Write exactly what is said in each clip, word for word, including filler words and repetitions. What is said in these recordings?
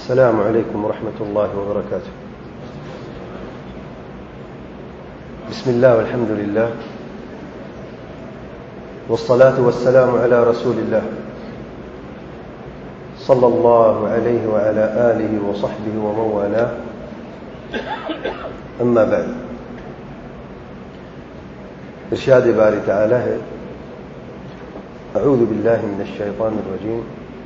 السلام عليكم ورحمة الله وبركاته. بسم الله والحمد لله والصلاة والسلام على رسول الله صلى الله عليه وعلى آله وصحبه ومن والاه. أما بعد، ارشاد باری تعالی ہے: اعوذ باللہ من الشیطان الرجیم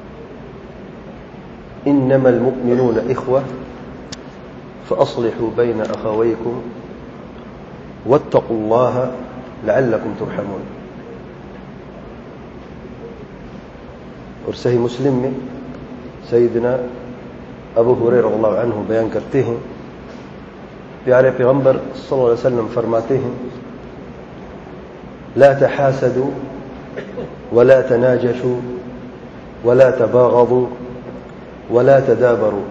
انما المؤمنون اخوة فاصلحوا بین اخویکم واتقوا اللہ لعلکم ترحمون. اور صحیح مسلم میں سیدنا ابو ہریرہ رضی اللہ عنہ بیان کرتے ہیں، پیارے پیغمبر صلی اللہ علیہ وسلم فرماتے ہیں: لا تحاسدوا ولا تناجشوا ولا تباغضوا ولا تدابروا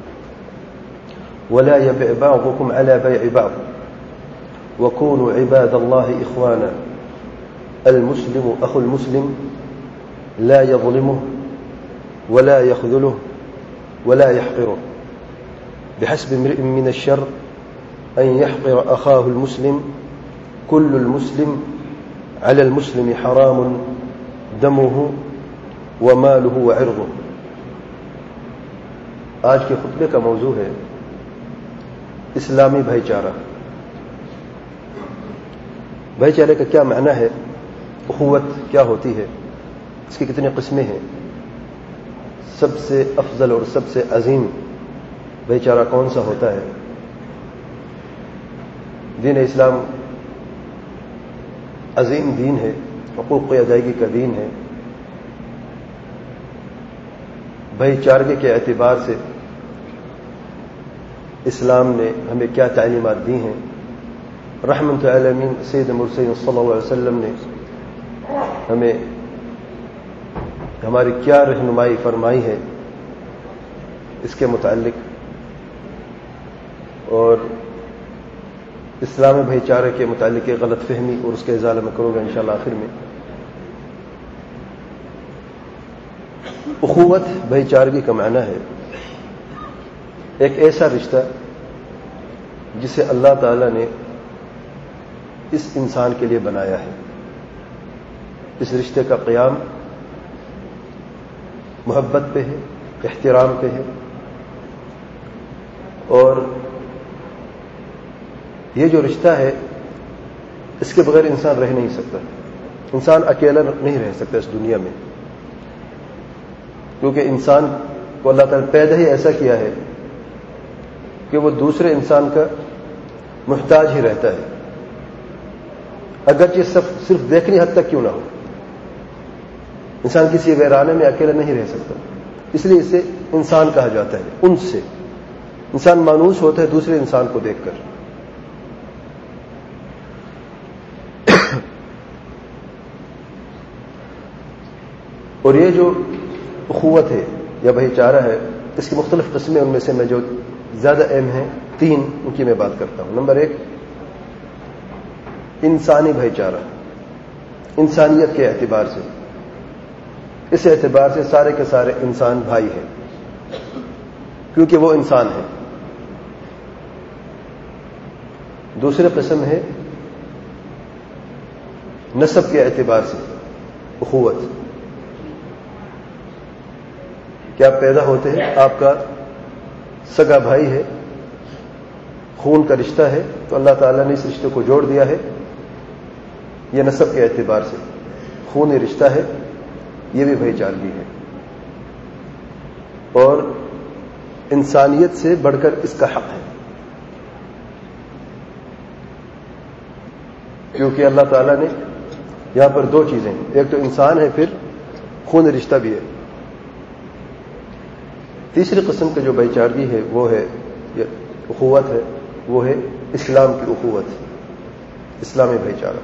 ولا يبع بعضكم على بيع بعض وكونوا عباد الله إخوانا. المسلم أخو المسلم لا يظلمه ولا يخذله ولا يحقره. بحسب امرئ من الشر أن يحقر أخاه المسلم. كل المسلم على المسلم حرام دمه وماله وعرضه. آج کے خطبے کا موضوع ہے اسلامی بھائی چارہ. بھائی چارے کا کیا معنی ہے؟ اخوت کیا ہوتی ہے؟ اس کی کتنی قسمیں ہیں؟ سب سے افضل اور سب سے عظیم بھائی چارہ کون سا ہوتا ہے؟ دین اسلام عظیم دین ہے، حقوق کی ادائیگی کا دین ہے. بھائی چارگی کے اعتبار سے اسلام نے ہمیں کیا تعلیمات دی ہیں؟ رحمت العالمین سید مرسلین صلی اللہ علیہ وسلم نے ہمیں ہماری کیا رہنمائی فرمائی ہے اس کے متعلق، اور اسلام بھائی چارے کے متعلق غلط فہمی اور اس کے ازالہ میں کروں گا انشاءاللہ آخر میں. اخوت بھائی چارگی کا معنی ہے ایک ایسا رشتہ جسے اللہ تعالی نے اس انسان کے لیے بنایا ہے. اس رشتے کا قیام محبت پہ ہے، احترام پہ ہے، اور یہ جو رشتہ ہے اس کے بغیر انسان رہ نہیں سکتا. انسان اکیلا نہیں رہ سکتا اس دنیا میں، کیونکہ انسان کو اللہ تعالیٰ پیدا ہی ایسا کیا ہے کہ وہ دوسرے انسان کا محتاج ہی رہتا ہے، اگرچہ صرف دیکھنے حد تک کیوں نہ ہو. انسان کسی ویرانے میں اکیلا نہیں رہ سکتا، اس لیے اسے انسان کہا جاتا ہے. ان سے انسان مانوس ہوتا ہے دوسرے انسان کو دیکھ کر. اور یہ جو اخوت ہے یا بھائی چارہ ہے، اس کی مختلف قسمیں، ان میں سے میں جو زیادہ اہم ہیں تین، ان کی میں بات کرتا ہوں. نمبر ایک، انسانی بھائی چارہ. انسانیت کے اعتبار سے، اس اعتبار سے سارے کے سارے انسان بھائی ہیں کیونکہ وہ انسان ہیں. دوسری قسم ہے نسب کے اعتبار سے اخوت. کیا پیدا ہوتے ہیں، آپ کا سگا بھائی ہے، خون کا رشتہ ہے، تو اللہ تعالیٰ نے اس رشتے کو جوڑ دیا ہے. یہ نسب کے اعتبار سے خونی رشتہ ہے، یہ بھی بھائی چارگی ہے. اور انسانیت سے بڑھ کر اس کا حق ہے، کیونکہ اللہ تعالیٰ نے یہاں پر دو چیزیں، ایک تو انسان ہے، پھر خون رشتہ بھی ہے. تیسری قسم کے جو بھائی چارگی ہے وہ ہے، یہ اخوت ہے، وہ ہے اسلام کی اخوت، اسلامی بھائی چارہ.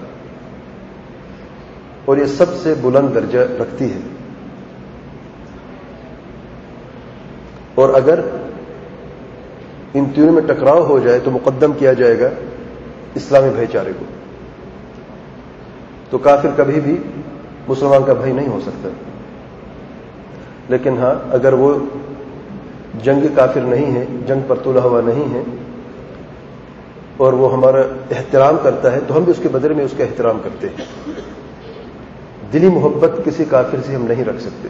اور یہ سب سے بلند درجہ رکھتی ہے. اور اگر ان تینوں میں ٹکراؤ ہو جائے تو مقدم کیا جائے گا اسلامی بھائی چارے کو. تو کافر کبھی بھی مسلمان کا بھائی نہیں ہو سکتا. لیکن ہاں، اگر وہ جنگ کافر نہیں ہے، جنگ پر تلا ہوا نہیں ہے، اور وہ ہمارا احترام کرتا ہے تو ہم بھی اس کے بدلے میں اس کا احترام کرتے ہیں۔ دلی محبت کسی کافر سے ہم نہیں رکھ سکتے،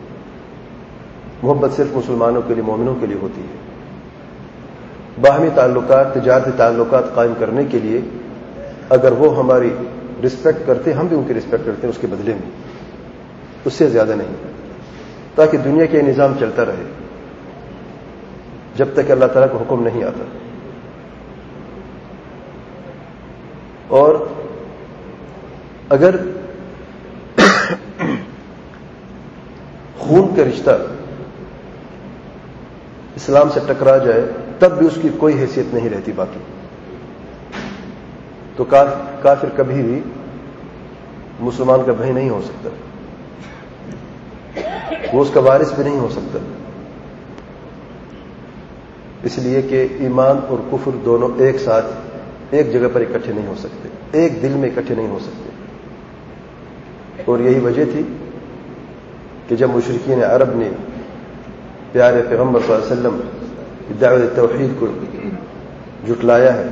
محبت صرف مسلمانوں کے لیے، مومنوں کے لیے ہوتی ہے۔ باہمی تعلقات، تجارتی تعلقات قائم کرنے کے لیے اگر وہ ہماری رسپیکٹ کرتے ہم بھی ان کی رسپیکٹ کرتے ہیں اس کے بدلے میں، اس سے زیادہ نہیں، تاکہ دنیا کے نظام چلتا رہے جب تک اللہ تعالیٰ کا حکم نہیں آتا۔ اور اگر خون کا رشتہ اسلام سے ٹکرا جائے تب بھی اس کی کوئی حیثیت نہیں رہتی باقی، تو کافر کبھی بھی مسلمان کا بھائی نہیں ہو سکتا، وہ اس کا وارث بھی نہیں ہو سکتا، اس لیے کہ ایمان اور کفر دونوں ایک ساتھ ایک جگہ پر اکٹھے نہیں ہو سکتے، ایک دل میں اکٹھے نہیں ہو سکتے۔ اور یہی وجہ تھی کہ جب مشرکین عرب نے پیارے پیغمبر صلی اللہ علیہ وسلم کی دعوت توحید کو جھٹلایا ہے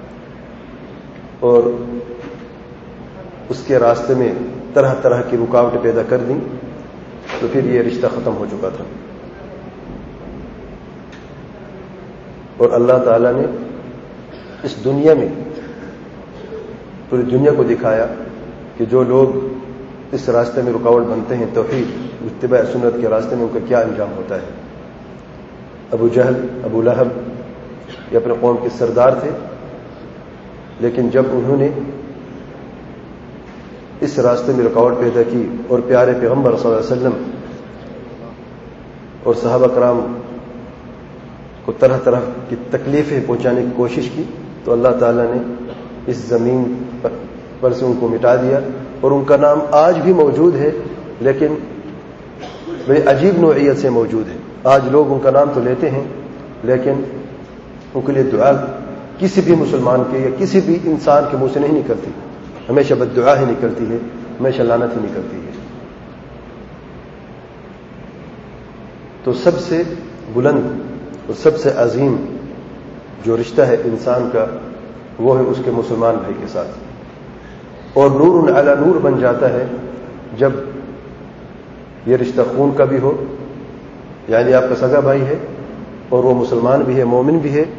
اور اس کے راستے میں طرح طرح کی رکاوٹیں پیدا کر دیں، تو پھر یہ رشتہ ختم ہو چکا تھا۔ اور اللہ تعالیٰ نے اس دنیا میں پوری دنیا کو دکھایا کہ جو لوگ اس راستے میں رکاوٹ بنتے ہیں، توحید اتباع سنت کے راستے میں، ان کا کیا انجام ہوتا ہے۔ ابو جہل، ابو لہب یہ اپنے قوم کے سردار تھے، لیکن جب انہوں نے اس راستے میں رکاوٹ پیدا کی اور پیارے پیغمبر صلی اللہ علیہ وسلم اور صحابہ کرام کو طرح طرح کی تکلیفیں پہنچانے کی کوشش کی، تو اللہ تعالیٰ نے اس زمین پر سے ان کو مٹا دیا، اور ان کا نام آج بھی موجود ہے، لیکن بڑی عجیب نوعیت سے موجود ہے۔ آج لوگ ان کا نام تو لیتے ہیں، لیکن ان کے لیے دعا کسی بھی مسلمان کے یا کسی بھی انسان کے منہ سے نہیں نکلتی، ہمیشہ بد دعا ہی نکلتی ہے، ہمیشہ لعنت ہی نکلتی ہے۔ تو سب سے بلند اور سب سے عظیم جو رشتہ ہے انسان کا، وہ ہے اس کے مسلمان بھائی کے ساتھ، اور نور علی نور بن جاتا ہے جب یہ رشتہ خون کا بھی ہو، یعنی آپ کا سگا بھائی ہے اور وہ مسلمان بھی ہے، مومن بھی ہے،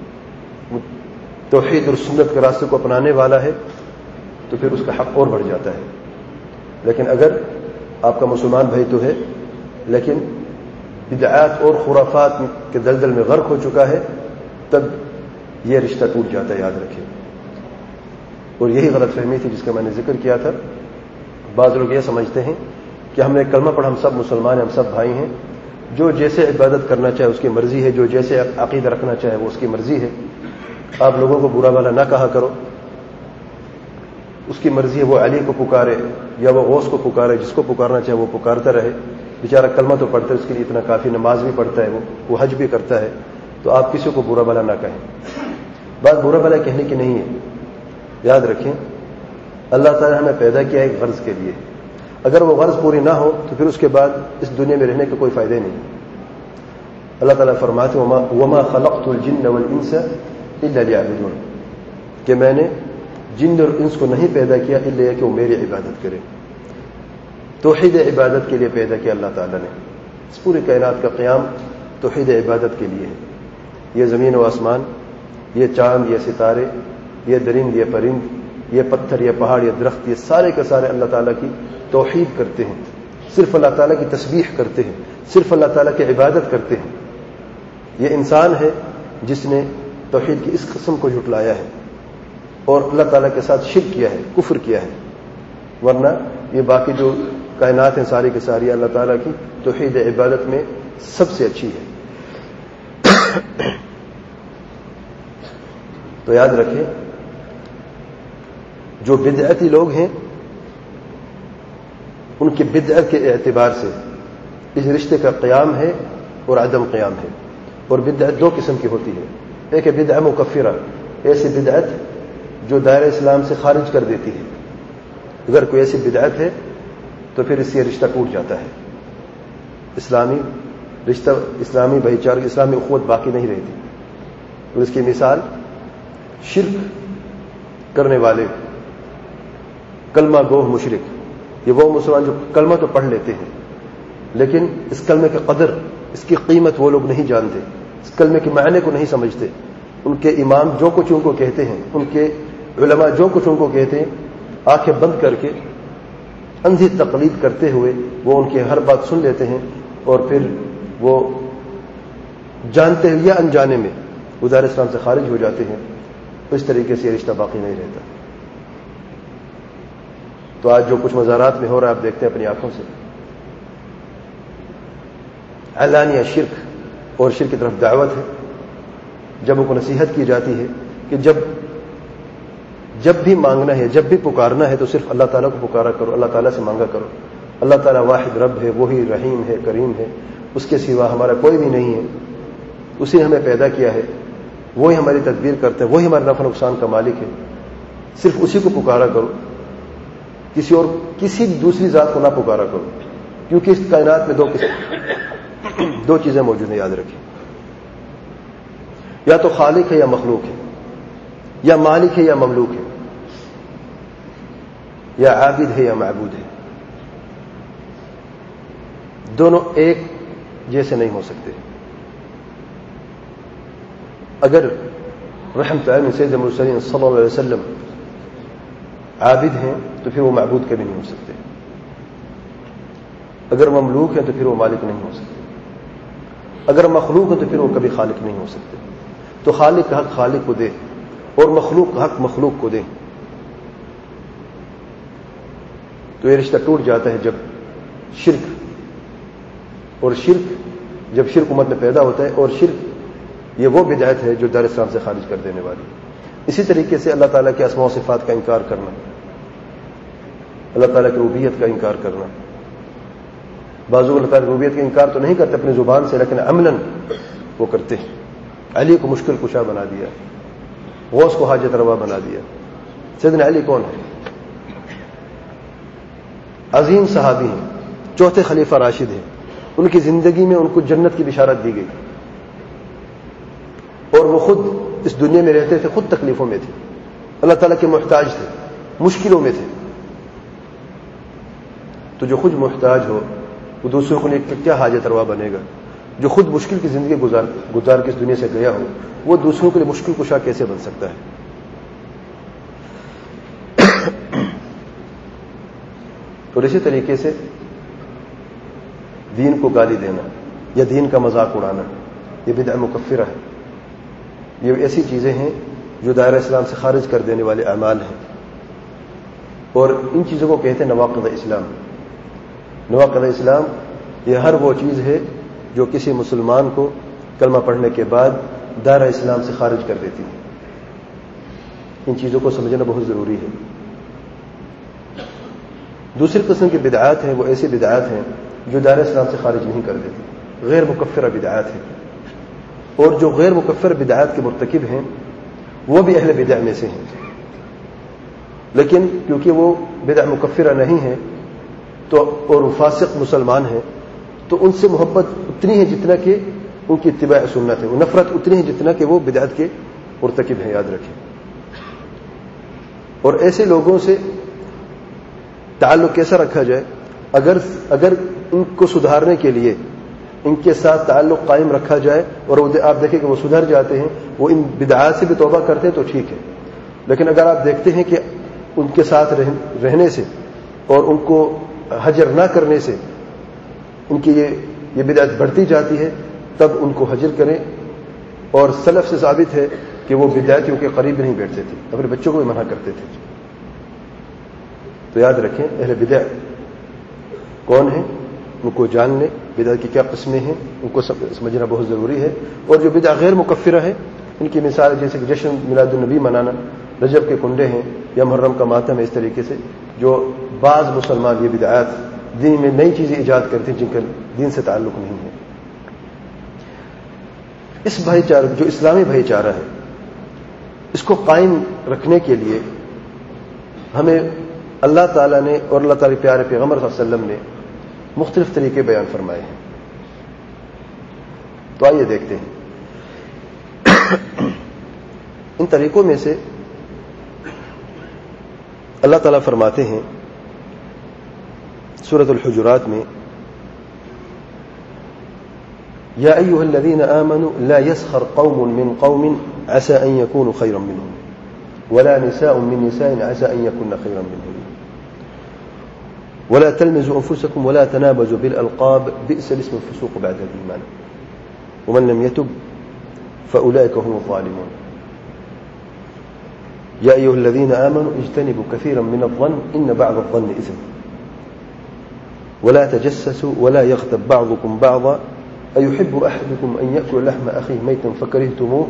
توحید اور سنت کے راستے کو اپنانے والا ہے، تو پھر اس کا حق اور بڑھ جاتا ہے۔ لیکن اگر آپ کا مسلمان بھائی تو ہے لیکن بدعات اور خرافات کے دلدل میں غرق ہو چکا ہے، تب یہ رشتہ ٹوٹ جاتا ہے، یاد رکھیں۔ اور یہی غلط فہمی تھی جس کا میں نے ذکر کیا تھا۔ بعض لوگ یہ سمجھتے ہیں کہ ہم نے کلمہ پڑھ، ہم سب مسلمان ہیں، ہم سب بھائی ہیں، جو جیسے عبادت کرنا چاہے اس کی مرضی ہے، جو جیسے عقیدہ رکھنا چاہے وہ اس کی مرضی ہے، آپ لوگوں کو برا بھلا نہ کہا کرو، اس کی مرضی ہے، وہ علی کو پکارے یا وہ غوث کو پکارے، جس کو پکارنا چاہے وہ پکارتا رہے، بیچارہ کلمہ تو پڑھتا ہے، اس کے لیے اتنا کافی، نماز بھی پڑھتا ہے، وہ وہ حج بھی کرتا ہے، تو آپ کسی کو برا بھلا نہ کہیں۔ بات برا بھلا کہنے کی نہیں ہے، یاد رکھیں اللہ تعالیٰ ہمیں پیدا کیا ہے ایک غرض کے لیے، اگر وہ غرض پوری نہ ہو تو پھر اس کے بعد اس دنیا میں رہنے کا کوئی فائدہ نہیں۔ اللہ تعالیٰ فرماتے وما وما خلقت الجن والانس الا ليعبدون، کہ میں نے جن اور انس کو نہیں پیدا کیا الا کہ وہ میری عبادت کرے۔ توحید عبادت کے لیے پیدا کیا اللہ تعالیٰ نے، اس پوری کائنات کا قیام توحید عبادت کے لیے ہے۔ یہ زمین و آسمان، یہ چاند، یہ ستارے، یہ درند، یہ پرند، یہ پتھر، یہ پہاڑ، یہ درخت، یہ سارے کے سارے اللہ تعالیٰ کی توحید کرتے ہیں، صرف اللہ تعالیٰ کی تسبیح کرتے ہیں، صرف اللہ تعالیٰ کی عبادت کرتے ہیں۔ یہ انسان ہے جس نے توحید کی اس قسم کو جھٹلایا ہے اور اللہ تعالیٰ کے ساتھ شرک کیا ہے، کفر کیا ہے، ورنہ یہ باقی جو کائنات ہیں ساری کی ساری اللہ تعالیٰ کی توحید عبادت میں سب سے اچھی ہے۔ تو یاد رکھیں جو بدعتی لوگ ہیں ان کی بدعت کے اعتبار سے اس رشتے کا قیام ہے اور عدم قیام ہے۔ اور بدعت دو قسم کی ہوتی ہے، ایک ہے بدعت مکفرہ، ایسی بدعت جو دائرہ اسلام سے خارج کر دیتی ہے، اگر کوئی ایسی بدعت ہے تو پھر اس سے رشتہ ٹوٹ جاتا ہے، اسلامی رشتہ اسلامی بھائی چارہ اسلامی اخوت باقی نہیں رہتی. اور اس کی مثال شرک کرنے والے کلمہ گوہ مشرک، یہ وہ مسلمان جو کلمہ تو پڑھ لیتے ہیں لیکن اس کلمے کی قدر، اس کی قیمت وہ لوگ نہیں جانتے، اس کلمے کے معنی کو نہیں سمجھتے. ان کے امام جو کچھ ان کو کہتے ہیں، ان کے علماء جو کچھ ان کو کہتے ہیں، آنکھیں بند کر کے اندھی تقلید کرتے ہوئے وہ ان کی ہر بات سن لیتے ہیں اور پھر وہ جانتے ہوئے یا انجانے میں وہ دار اسلام سے خارج ہو جاتے ہیں. اس طریقے سے یہ رشتہ باقی نہیں رہتا. تو آج جو کچھ مزارات میں ہو رہا ہے آپ دیکھتے ہیں اپنی آنکھوں سے، علانیہ شرک اور شرک کی طرف دعوت ہے. جب ان کو نصیحت کی جاتی ہے کہ جب جب بھی مانگنا ہے، جب بھی پکارنا ہے تو صرف اللہ تعالیٰ کو پکارا کرو، اللہ تعالیٰ سے مانگا کرو. اللہ تعالیٰ واحد رب ہے، وہی رحیم ہے، کریم ہے، اس کے سوا ہمارا کوئی بھی نہیں ہے. اسی نے ہمیں پیدا کیا ہے، وہی ہماری تدبیر کرتا ہے، وہی ہمارے نفع نقصان کا مالک ہے. صرف اسی کو پکارا کرو، کسی اور کسی دوسری ذات کو نہ پکارا کرو، کیونکہ اس کائنات میں دو قسم دو چیزیں موجود ہیں، یاد رکھیں. یا تو خالق ہے یا مخلوق ہے، یا مالک ہے یا مملوک ہے، یا عابد ہے یا معبود ہے. دونوں ایک جیسے نہیں ہو سکتے. اگر رحمت اللہ سید المرسلین صلی اللہ علیہ وسلم عابد ہیں تو پھر وہ معبود کبھی نہیں ہو سکتے. اگر مملوک ہیں تو پھر وہ مالک نہیں ہو سکتے. اگر مخلوق ہے تو پھر وہ کبھی خالق نہیں ہو سکتے. تو خالق کا حق خالق کو دے اور مخلوق کا حق مخلوق کو دے. تو یہ رشتہ ٹوٹ جاتا ہے جب شرک اور شرک جب شرک امت میں پیدا ہوتا ہے، اور شرک یہ وہ بدعت ہے جو دار اسلام سے خارج کر دینے والی. اسی طریقے سے اللہ تعالیٰ کے اسماء و صفات کا انکار کرنا، اللہ تعالیٰ کی ربوبیت کا انکار کرنا. بعض لوگ اللہ تعالیٰ کی ربوبیت کا انکار تو نہیں کرتے اپنی زبان سے، لیکن عملاً وہ کرتے ہیں. علی کو مشکل کشا بنا دیا، غوث کو حاجت روا بنا دیا. سیدنا علی کون ہے؟ عظیم صحابی ہیں، چوتھے خلیفہ راشد ہیں. ان کی زندگی میں ان کو جنت کی بشارت دی گئی، اور وہ خود اس دنیا میں رہتے تھے، خود تکلیفوں میں تھے، اللہ تعالیٰ کے محتاج تھے، مشکلوں میں تھے. تو جو خود محتاج ہو وہ دوسروں کو لیے کیا حاجت روا بنے گا؟ جو خود مشکل کی زندگی گزار گزار کے اس دنیا سے گیا ہو وہ دوسروں کے لیے مشکل کشا کیسے بن سکتا ہے؟ اور اسی طریقے سے دین کو گالی دینا یا دین کا مذاق اڑانا یہ بدعہ مکفرہ ہے. یہ ایسی چیزیں ہیں جو دائرہ اسلام سے خارج کر دینے والے اعمال ہیں، اور ان چیزوں کو کہتے ہیں نواقض اسلام. نواقض اسلام یہ ہر وہ چیز ہے جو کسی مسلمان کو کلمہ پڑھنے کے بعد دائرہ اسلام سے خارج کر دیتی ہے. ان چیزوں کو سمجھنا بہت ضروری ہے. دوسری قسم کی بدعات ہیں وہ ایسی بدعات ہیں جو دائرہ اسلام سے خارج نہیں کر دیتی، غیر مکفرہ بدعات ہیں. اور جو غیر مکفر بدعات کے مرتکب ہیں وہ بھی اہل بدع میں سے ہیں، لیکن کیونکہ وہ بدع مکفرہ نہیں ہیں تو اور وہ فاسق مسلمان ہیں تو ان سے محبت اتنی ہے جتنا کہ ان کی اتباع سنت ہے، وہ نفرت اتنی ہے جتنا کہ وہ بدعت کے مرتکب ہیں. یاد رکھیں. اور ایسے لوگوں سے تعلق کیسا رکھا جائے؟ اگر اگر ان کو سدھارنے کے لیے ان کے ساتھ تعلق قائم رکھا جائے اور آپ دیکھیں کہ وہ سدھر جاتے ہیں، وہ ان بدعات سے بھی توبہ کرتے ہیں تو ٹھیک ہے. لیکن اگر آپ دیکھتے ہیں کہ ان کے ساتھ رہنے سے اور ان کو حجر نہ کرنے سے ان کی یہ یہ بدعت بڑھتی جاتی ہے تب ان کو حجر کریں. اور سلف سے ثابت ہے کہ وہ بدعتیوں کے قریب نہیں بیٹھتے تھے، اپنے بچوں کو بھی منع کرتے تھے. تو یاد رکھیں اہل بدع کون ہیں، ان کو جان لیں، بدعت کی کیا قسمیں ہیں ان کو سمجھنا بہت ضروری ہے. اور جو بدع غیر مکفرہ ہے ان کی مثال جیسے کہ جشن میلاد النبی منانا، رجب کے کنڈے ہیں یا محرم کا ماتم ہے، اس طریقے سے جو بعض مسلمان یہ بدعات دین میں نئی چیزیں ایجاد کرتے ہیں جن کا دین سے تعلق نہیں ہے. اس بھائی چارہ جو اسلامی بھائی چارہ ہے اس کو قائم رکھنے کے لیے ہمیں اللہ تعالیٰ نے اور اللہ تعالیٰ پیارے پیغمبر صلی اللہ علیہ وسلم نے مختلف طریقے بیان فرمائے ہیں. تو آئیے دیکھتے ہیں ان طریقوں میں سے اللہ تعالیٰ فرماتے ہیں سورۃ الحجرات میں یا ایھا الذین آمنوا لا يسخر قوم من قوم عسى ان يكونوا خيرا منهم ولا نساء من نساء عسى ان يكن خيرا منهم ولا تلمزوا انفسكم ولا تنابزوا بالالقاب بئس الاسم الفسوق بعد الايمان ومن لم يتب فاولئك هم الظالمون يا ايها الذين امنوا اجتنبوا كثيرا من الظن ان بعض الظن اثم ولا تجسسوا ولا يغتب بعضكم بعضا أيحب أحدكم أن يأكل لحم أخيه ميتا فكرهتموه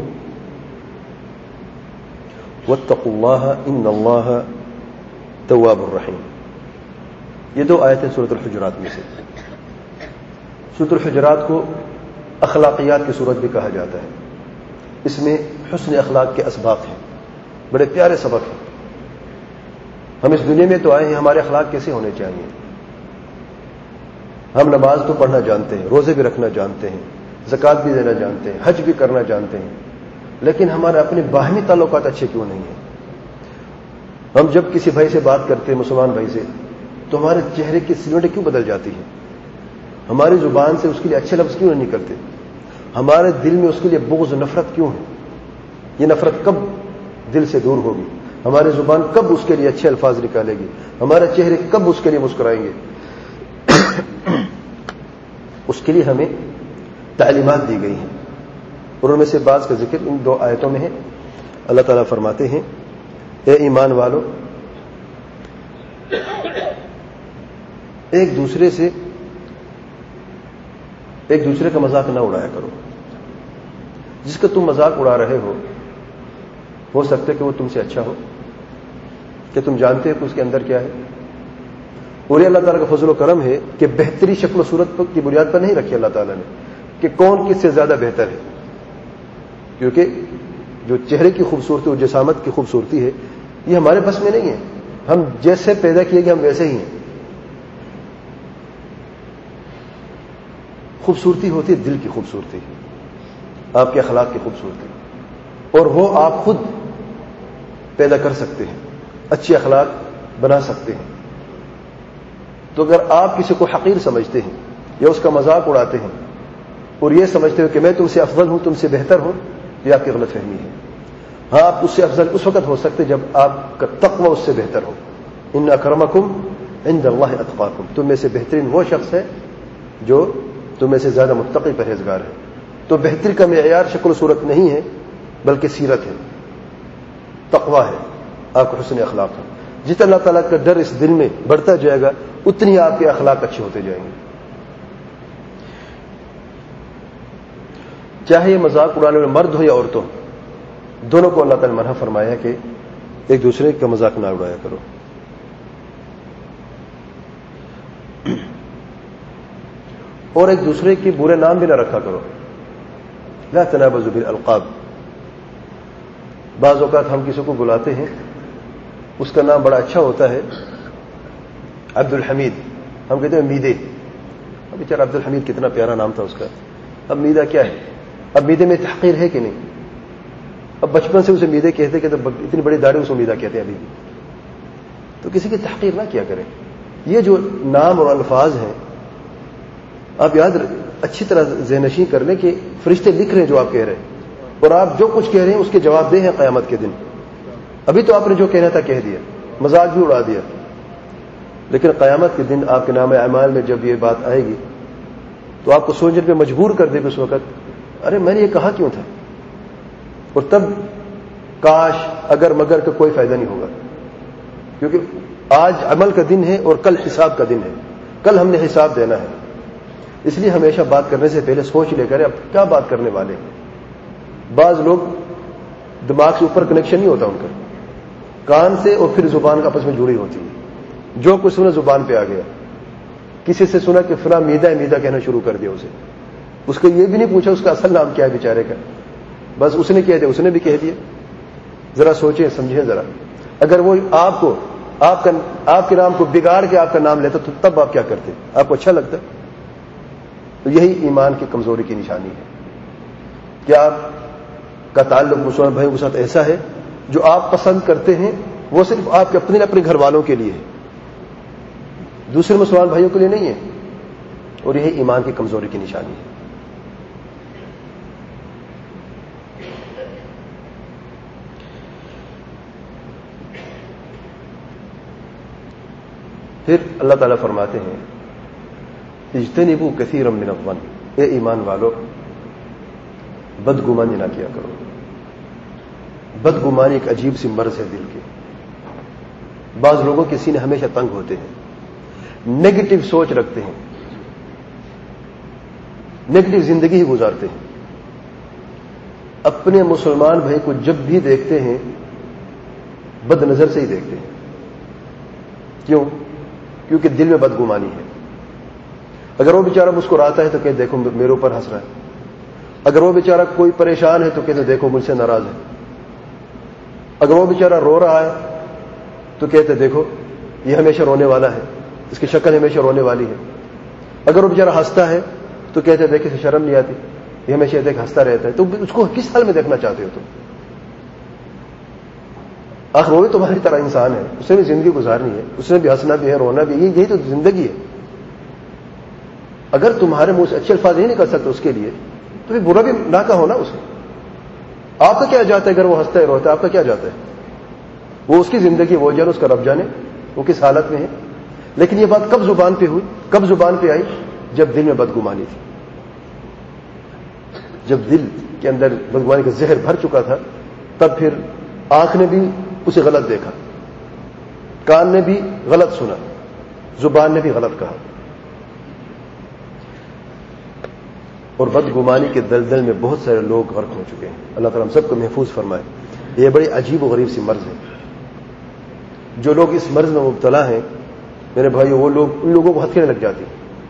واتقوا الله إن الله تواب رحيم. یہ دو آیتیں سورۃ الحجرات میں سے. سورۃ الحجرات کو اخلاقیات کی سورت بھی کہا جاتا ہے. اس میں حسن اخلاق کے اسباق ہیں, بڑے پیارے سبق ہیں. ہم اس دنیا میں تو آئے ہیں, ہمارے اخلاق کیسے ہونے چاہیے. ہم نماز تو پڑھنا جانتے ہیں, روزے بھی رکھنا جانتے ہیں, زکوٰۃ بھی دینا جانتے ہیں, حج بھی کرنا جانتے ہیں, لیکن ہمارے اپنے باہمی تعلقات اچھے کیوں نہیں ہیں. ہم جب کسی بھائی سے بات کرتے ہیں, مسلمان بھائی سے, تو ہمارے چہرے کی سلوٹیں کیوں بدل جاتی ہیں. ہماری زبان سے اس کے لیے اچھے لفظ کیوں نہیں نکلتے. ہمارے دل میں اس کے لیے بغض نفرت کیوں ہے. یہ نفرت کب دل سے دور ہوگی. ہماری زبان کب اس کے لیے اچھے الفاظ نکالے گی. ہمارے چہرے کب اس کے لیے مسکرائیں گے. اس کے لیے ہمیں تعلیمات دی گئی ہیں, اور ان میں سے بعض کا ذکر ان دو آیتوں میں ہے. اللہ تعالیٰ فرماتے ہیں اے ایمان والو, ایک دوسرے سے ایک دوسرے کا مذاق نہ اڑایا کرو. جس کا تم مذاق اڑا رہے ہو ہو سکتا ہے کہ وہ تم سے اچھا ہو, کہ تم جانتے ہو کہ اس کے اندر کیا ہے. اور یہ اللہ تعالیٰ کا فضل و کرم ہے کہ بہتری شکل و صورت کی بنیاد پر نہیں رکھی اللہ تعالیٰ نے کہ کون کس سے زیادہ بہتر ہے, کیونکہ جو چہرے کی خوبصورتی اور جسامت کی خوبصورتی ہے یہ ہمارے بس میں نہیں ہے. ہم جیسے پیدا کیے گئے ہم ویسے ہی ہیں. خوبصورتی ہوتی ہے دل کی خوبصورتی, آپ کے اخلاق کی خوبصورتی, اور وہ آپ خود پیدا کر سکتے ہیں, اچھے اخلاق بنا سکتے ہیں. تو اگر آپ کسی کو حقیر سمجھتے ہیں یا اس کا مذاق اڑاتے ہیں اور یہ سمجھتے ہو کہ میں تم سے افضل ہوں, تم سے بہتر ہوں, یہ آپ کی غلط فہمی ہے. ہاں, آپ اس سے افضل اس وقت ہو سکتے جب آپ کا تقوی اس سے بہتر ہو. ان اکرمکم عند اللہ اتقاکم, تم میں سے بہترین وہ شخص ہے جو تم میں سے زیادہ متقی پرہیزگار ہے. تو بہتری کا معیار شکل و صورت نہیں ہے بلکہ سیرت ہے, تقوی ہے, آپ کو حسن اخلاق ہے. جتنا اللہ تعالیٰ کا ڈر اس دل میں بڑھتا جائے گا اتنی آپ کے اخلاق اچھے ہوتے جائیں گے. چاہے یہ مذاق اڑانے والے مرد ہو یا عورتوں, دونوں کو اللہ تعالیٰ نے منع فرمایا کہ ایک دوسرے کا مذاق نہ اڑایا کرو. اور ایک دوسرے کے برے نام بھی نہ رکھا کرو. لا تنابزوا بالالقاب. بعض اوقات ہم کسی کو بلاتے ہیں, اس کا نام بڑا اچھا ہوتا ہے, عبد الحمید, ہم کہتے ہیں میدے. اب بیچارہ عبد الحمید کتنا پیارا نام تھا اس کا. اب میدہ کیا ہے؟ اب میدے میں تحقیر ہے کہ نہیں؟ اب بچپن سے اسے میدے کہتے کہ اتنی بڑی داڑھی اسے میدہ کہتے ہیں ابھی بھی. تو کسی کی تحقیر نہ کیا کریں. یہ جو نام اور الفاظ ہیں آپ یاد اچھی طرح ذہن نشین کر لیں کہ فرشتے لکھ رہے ہیں جو آپ کہہ رہے ہیں, اور آپ جو کچھ کہہ رہے ہیں اس کے جواب دہ ہیں قیامت کے دن. ابھی تو آپ نے جو کہنا تھا کہہ دیا, مذاق بھی اڑا دیا, لیکن قیامت کے دن آپ کے نام اعمال میں جب یہ بات آئے گی تو آپ کو سوچنے پہ مجبور کر دے گا اس وقت, ارے میں نے یہ کہا کیوں تھا. اور تب کاش اگر مگر کا کوئی فائدہ نہیں ہوگا, کیونکہ آج عمل کا دن ہے اور کل حساب کا دن ہے. کل ہم نے حساب دینا ہے. اس لیے ہمیشہ بات کرنے سے پہلے سوچ لے کر اب کیا بات کرنے والے ہیں. بعض لوگ دماغ سے اوپر کنیکشن نہیں ہوتا ان کا, کان سے اور پھر زبان کا آپس میں جڑی ہوتی ہے. جو کچھ سنا زبان پہ آ گیا. کسی سے سنا کہ فلاں میدا ہے, میدا کہنا شروع کر دیا اسے. اس کو یہ بھی نہیں پوچھا اس کا اصل نام کیا ہے بیچارے کا, بس اس نے کہہ دیا, اس نے بھی کہہ دیا. ذرا سوچیں سمجھیں ذرا, اگر وہ آپ کو آپ کا آپ کے نام کو بگاڑ کے آپ کا نام لیتا تو تب آپ کیا کرتے؟ آپ کو اچھا لگتا؟ تو یہی ایمان کی کمزوری کی نشانی ہے. کیا آپ کا تعلق مسلمان بھائیوں کے ساتھ ایسا ہے جو آپ پسند کرتے ہیں وہ صرف آپ کے اپنے اپنے گھر والوں کے لیے ہے، دوسرے مسلمان بھائیوں کے لیے نہیں ہے؟ اور یہی ایمان کی کمزوری کی نشانی ہے۔ پھر اللہ تعالیٰ فرماتے ہیں اجتنبوا کثیرا من الظن، اے ایمان والو بدگمانی نہ کیا کرو۔ بدگمانی ایک عجیب سی مرض ہے دل کی۔ بعض لوگوں کے سینے ہمیشہ تنگ ہوتے ہیں، نیگیٹو سوچ رکھتے ہیں، نیگیٹو زندگی ہی گزارتے ہیں، اپنے مسلمان بھائی کو جب بھی دیکھتے ہیں بد نظر سے ہی دیکھتے ہیں۔ کیوں؟ کیونکہ دل میں بدگمانی ہے۔ اگر وہ بیچارہ مسکراتا ہے تو کہتے دیکھو میرے اوپر ہنس رہا ہے، اگر وہ بیچارہ کوئی پریشان ہے تو کہتے دیکھو مجھ سے ناراض ہے، اگر وہ بیچارہ رو رہا ہے تو کہتے دیکھو یہ ہمیشہ رونے والا ہے، اس کی شکل ہمیشہ رونے والی ہے، اگر وہ بیچارہ ہنستا ہے تو کہتے دیکھے اسے شرم نہیں آتی، یہ ہمیشہ دیکھ ہنستا رہتا ہے۔ تو اس کو کس حال میں دیکھنا چاہتے ہو تم؟ آخر وہ بھی تمہاری طرح انسان ہے، اس نے بھی زندگی گزارنی ہے، اس نے بھی ہنسنا بھی ہے، رونا بھی ہے، یہی تو زندگی ہے۔ اگر تمہارے منہ سے اچھے الفاظ نہیں نکل سکتے اس کے لیے تو پھر برا بھی نہ کہو نا اسے۔ آپ کا کیا جاتا ہے اگر وہ ہنستا ہے روتا ہے، آپ کا کیا جاتا ہے؟ وہ اس کی زندگی، وہ جانے، اس کا رب جانے وہ کس حالت میں ہے۔ لیکن یہ بات کب زبان پہ ہوئی، کب زبان پہ آئی؟ جب دل میں بدگمانی تھی، جب دل کے اندر بدگمانی کا زہر بھر چکا تھا، تب پھر آنکھ نے بھی اسے غلط دیکھا، کان نے بھی غلط سنا، زبان نے بھی غلط کہا، اور بدگمانی کے دلدل میں بہت سارے لوگ غرق ہو چکے ہیں۔ اللہ تعالیٰ ہم سب کو محفوظ فرمائے۔ یہ بڑی عجیب و غریب سی مرض ہے۔ جو لوگ اس مرض میں مبتلا ہیں میرے بھائیو، وہ لوگ ان لوگوں کو ہتھیلی لگ جاتی،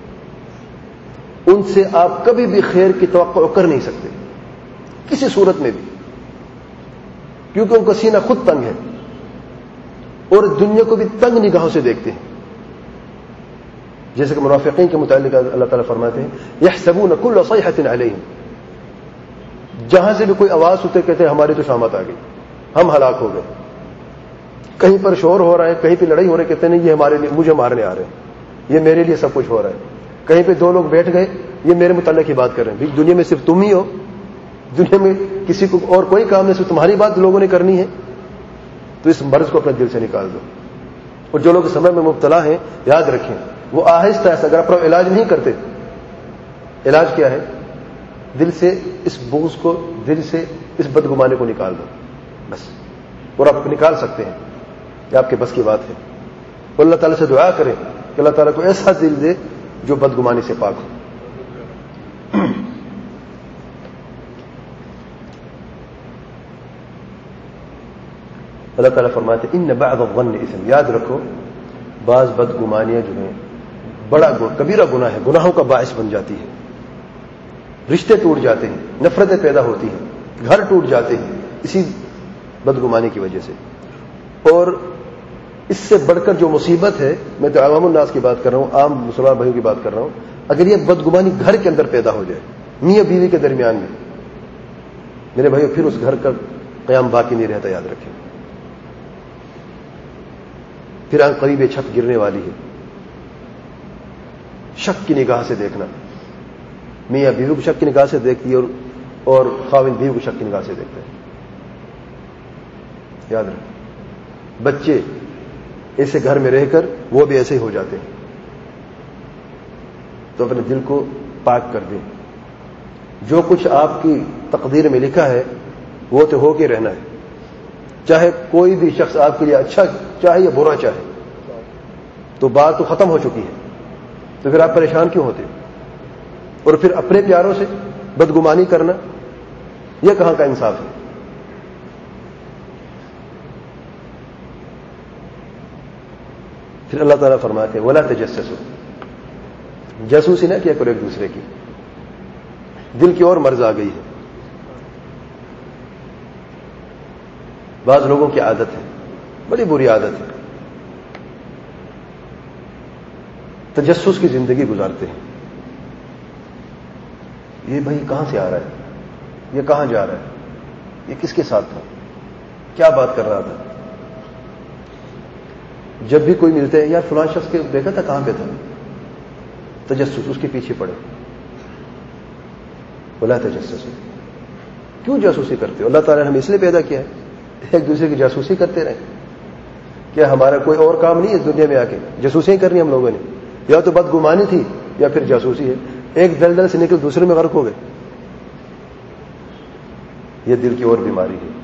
ان سے آپ کبھی بھی خیر کی توقع کر نہیں سکتے کسی صورت میں بھی، کیونکہ ان کا سینہ خود تنگ ہے اور دنیا کو بھی تنگ نگاہوں سے دیکھتے ہیں۔ جیسے کہ منافقین کے متعلق اللہ تعالیٰ فرماتے ہیں یحسبون کل صیحۃ علیہم، جہاں سے بھی کوئی آواز سنتے کہتے ہیں ہماری تو شامت آ گئی، ہم ہلاک ہو گئے۔ کہیں پر شور ہو رہا ہے، کہیں پہ لڑائی ہو رہی ہے، کہتے نہیں یہ ہمارے لیے، مجھے مارنے آ رہے ہیں، یہ میرے لیے سب کچھ ہو رہا ہے۔ کہیں پہ دو لوگ بیٹھ گئے، یہ میرے متعلق ہی بات کر رہے ہیں۔ دنیا میں صرف تم ہی ہو، دنیا میں کسی کو اور کوئی کام نہیں، صرف تمہاری بات لوگوں نے کرنی ہے۔ تو اس مرض کو اپنے دل سے نکال دو۔ اور جو لوگ اس سمے میں مبتلا ہیں یاد رکھیں وہ آہستہ آہستہ، اگر اپنا علاج نہیں کرتے، علاج کیا ہے؟ دل سے اس بغض کو، دل سے اس بدگمانے کو نکال دو بس، اور آپ نکال سکتے ہیں، یہ آپ کے بس کی بات ہے۔ اور اللہ تعالیٰ سے دعا کریں کہ اللہ تعالیٰ کو ایسا دل دے جو بدگمانی سے پاک ہو۔ اللہ تعالیٰ فرماتے ان بعض الظن اثم، یاد رکھو بعض بدگمانیاں جو ہیں بڑا کبیرہ گناہ ہے، گناہوں کا باعث بن جاتی ہے، رشتے ٹوٹ جاتے ہیں، نفرتیں پیدا ہوتی ہیں، گھر ٹوٹ جاتے ہیں اسی بدگمانی کی وجہ سے۔ اور اس سے بڑھ کر جو مصیبت ہے، میں تو عوام الناس کی بات کر رہا ہوں، عام مسلمان بھائیوں کی بات کر رہا ہوں، اگر یہ بدگمانی گھر کے اندر پیدا ہو جائے، میاں بیوی کے درمیان میں، میرے بھائیوں پھر اس گھر کا قیام باقی نہیں رہتا، یاد رکھیں۔ پھر آن قریب یہ چھت گرنے والی ہے۔ شک کی نگاہ سے دیکھنا، میاں بیوی کو شک کی نگاہ سے دیکھتی ہے، اور اور خاوند بیوی کو شک کی نگاہ سے دیکھتا ہے، یاد رکھیں۔ بچے ایسے گھر میں رہ کر وہ بھی ایسے ہی ہو جاتے ہیں، تو اپنے دل کو پاک کر دیں۔ جو کچھ آپ کی تقدیر میں لکھا ہے وہ تو ہو کے رہنا ہے، چاہے کوئی بھی شخص آپ کے لیے اچھا چاہے یا برا چاہے، تو بات تو ختم ہو چکی ہے، تو پھر آپ پریشان کیوں ہوتے؟ اور پھر اپنے پیاروں سے بدگمانی کرنا، یہ کہاں کا انصاف ہے؟ پھر اللہ تعالیٰ فرماتے ہیں وَلَا تَجَسَّسُوا، جاسوسی نہ کیا کرو ایک دوسرے کی۔ دل کی اور مرض آ گئی ہے، بعض لوگوں کی عادت ہے، بڑی بری عادت ہے، تجسس کی زندگی گزارتے ہیں۔ یہ بھائی کہاں سے آ رہا ہے؟ یہ کہاں جا رہا ہے، یہ کس کے ساتھ تھا، کیا بات کر رہا تھا. جب بھی کوئی ملتے ہیں، یار فلاں شخص کے دیکھا تھا کہاں پہ تھا، تجسس، اس کے پیچھے پڑے. بولا تجسس، کیوں جاسوسی کرتے ہو؟ اللہ تعالیٰ نے ہمیں اس لیے پیدا کیا ہے ایک دوسرے کی جاسوسی کرتے رہیں. کیا ہمارا کوئی اور کام نہیں ہے اس دنیا میں آ کے؟ جاسوسیاں کرنی ہم لوگوں نے، یا تو بدگمانی تھی یا پھر جاسوسی ہے. ایک دلدل سے نکل دوسرے میں غرق ہو گئے. یہ دل کی اور بیماری ہے.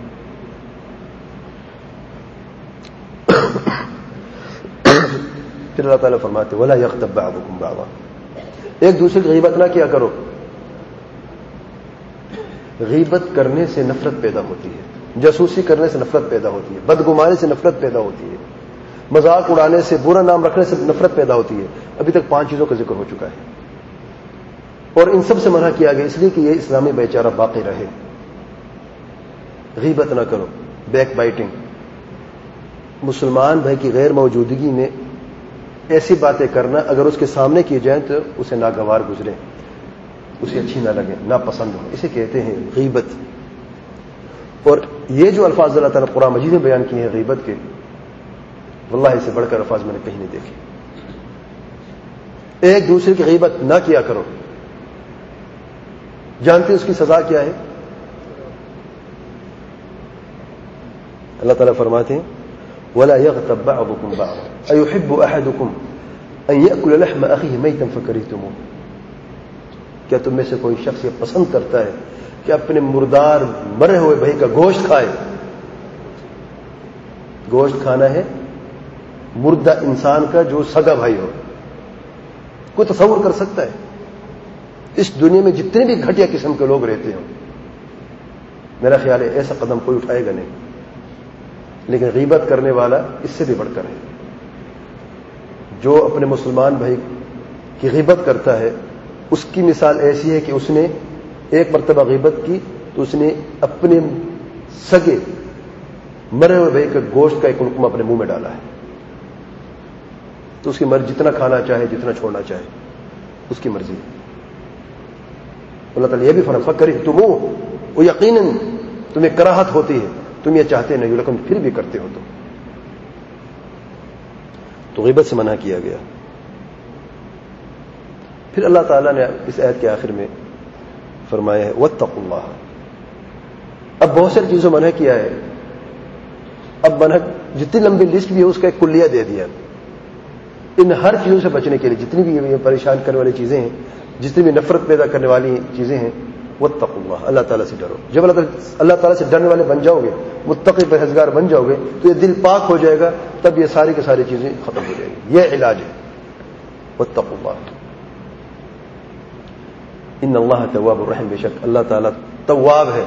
پھر اللہ تعالیٰ فرماتے وَلَا يَغْتَبْ بَعْضُكُمْ بَعْضًا، ایک دوسرے کی غیبت نہ کیا کرو. غیبت کرنے سے نفرت پیدا ہوتی ہے، جاسوسی کرنے سے نفرت پیدا ہوتی ہے، بدگمانی سے نفرت پیدا ہوتی ہے، مذاق اڑانے سے، برا نام رکھنے سے نفرت پیدا ہوتی ہے. ابھی تک پانچ چیزوں کا ذکر ہو چکا ہے، اور ان سب سے منع کیا گیا اس لیے کہ یہ اسلامی بھائی چارہ باقی رہے. غیبت نہ کرو، بیک بائٹنگ، مسلمان بھائی کی غیر موجودگی میں ایسی باتیں کرنا اگر اس کے سامنے کی جائیں تو اسے ناگوار گزرے، اسے اچھی نہ لگے، ناپسند ہو، اسے کہتے ہیں غیبت. اور یہ جو الفاظ اللہ تعالیٰ قرآن مجید میں بیان کیے ہیں غیبت کے، واللہ اس سے بڑھ کر الفاظ میں نے کہیں نہیں دیکھے. ایک دوسرے کی غیبت نہ کیا کرو. جانتے اس کی سزا کیا ہے؟ اللہ تعالیٰ فرماتے ہیں وَلَا يَغْتَبْ بَعْضُكُمْ بَعْضًا أَيُحِبُّ أَحَدُكُمْ أَن يَأْكُلَ لَحْمَ أَخِيهِ مَيْتًا فَكَرِهْتُمُوهُ، کیا تم میں سے کوئی شخص یہ پسند کرتا ہے کہ اپنے مردار مرے ہوئے بھائی کا گوشت کھائے؟ گوشت کھانا ہے مردہ انسان کا جو سگا بھائی ہو. کوئی تصور کر سکتا ہے؟ اس دنیا میں جتنے بھی گھٹیا قسم کے لوگ رہتے ہوں، میرا خیال ہے ایسا قدم کوئی اٹھائے گا نہیں. لیکن غیبت کرنے والا اس سے بھی بڑھ کر ہے. جو اپنے مسلمان بھائی کی غیبت کرتا ہے اس کی مثال ایسی ہے کہ اس نے ایک مرتبہ غیبت کی تو اس نے اپنے سگے مرے ہوئے بھائی کے گوشت کا ایک لقمہ اپنے منہ میں ڈالا ہے. تو اس کی مرضی، جتنا کھانا چاہے جتنا چھوڑنا چاہے اس کی مرضی. اللہ تعالیٰ یہ بھی فرق فکر تم وہ یقیناً تمہیں کراہت ہوتی ہے، تم یہ چاہتے نہیں لیکن پھر بھی کرتے ہو. تم تو غیبت سے منع کیا گیا. پھر اللہ تعالیٰ نے اس آیت کے آخر میں فرمایا ہے واتقوا اللہ. اب بہت ساری چیزوں منع کیا ہے. اب منع جتنی لمبی لسٹ بھی ہے اس کا ایک کلیہ دے دیا. ان ہر چیزوں سے بچنے کے لیے جتنی بھی یہ پریشان کرنے والی چیزیں ہیں، جتنی بھی نفرت پیدا کرنے والی چیزیں ہیں، واتقوا اللہ، اللہ تعالیٰ سے ڈرو. جب اللہ تعالیٰ اللہ تعالیٰ سے ڈرنے والے بن جاؤ گے، متقی پرہیزگار بن جاؤ گے، تو یہ دل پاک ہو جائے گا، تب یہ ساری کی ساری چیزیں ختم ہو جائیں گی. یہ علاج ہے. واتقوا اللہ ان اللہ تواب الرحیم، بے شک اللہ تعالیٰ تواب ہے،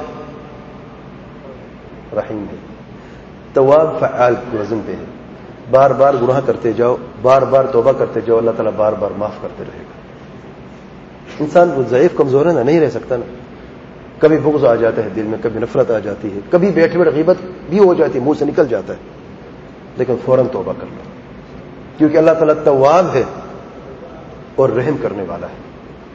رحیم ہے. تواب فعال کے وزن پہ ہے. بار بار گناہ کرتے جاؤ، بار بار توبہ کرتے جاؤ، اللہ تعالیٰ بار بار معاف کرتے رہے گا. انسان وہ ضعیف کمزور ہے نا، نہیں رہ سکتا نا. کبھی بغض آ جاتا ہے دل میں، کبھی نفرت آ جاتی ہے، کبھی بیٹھے بیٹھے غیبت بھی ہو جاتی ہے، منہ سے نکل جاتا ہے. لیکن فوراً توبہ کر لو، کیونکہ اللہ تعالیٰ تواب ہے اور رحم کرنے والا ہے.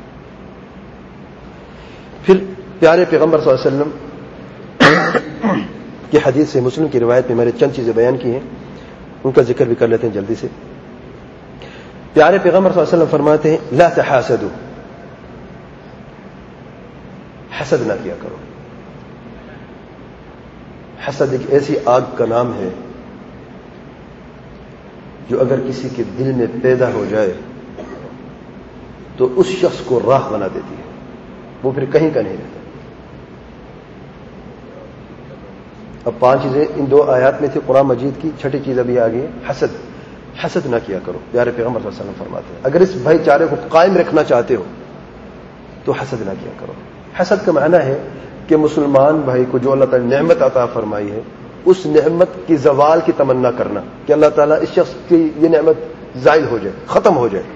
پھر پیارے پیغمبر صلی اللہ علیہ وسلم کی حدیث سے مسلم کی روایت میں میں نے چند چیزیں بیان کی ہیں، ان کا ذکر بھی کر لیتے ہیں جلدی سے. پیارے پیغمبر صلی اللہ علیہ وسلم فرماتے ہیں لا تحاسدوا، حسد نہ کیا کرو. حسد ایک ایسی آگ کا نام ہے جو اگر کسی کے دل میں پیدا ہو جائے تو اس شخص کو راہ بنا دیتی ہے، وہ پھر کہیں کا نہیں رہتا. اب پانچ چیزیں ان دو آیات میں تھی قرآن مجید کی، چھٹی چیز ابھی آ گئی ہے حسد. حسد نہ کیا کرو. پیارے پیغمبر صلی اللہ علیہ وسلم فرماتے ہیں اگر اس بھائی چارے کو قائم رکھنا چاہتے ہو تو حسد نہ کیا کرو. حسد کا معنی ہے کہ مسلمان بھائی کو جو اللہ تعالی نے نعمت عطا فرمائی ہے اس نعمت کی زوال کی تمنا کرنا کہ اللہ تعالیٰ اس شخص کی یہ نعمت زائل ہو جائے، ختم ہو جائے.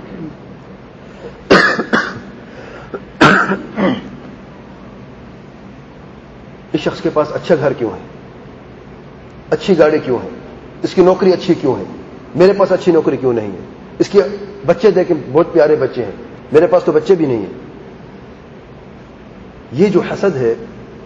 اس شخص کے پاس اچھا گھر کیوں ہے، اچھی گاڑی کیوں ہے، اس کی نوکری اچھی کیوں ہے، میرے پاس اچھی نوکری کیوں نہیں ہے، اس کے بچے دیکھیں بہت پیارے بچے ہیں، میرے پاس تو بچے بھی نہیں ہیں. یہ جو حسد ہے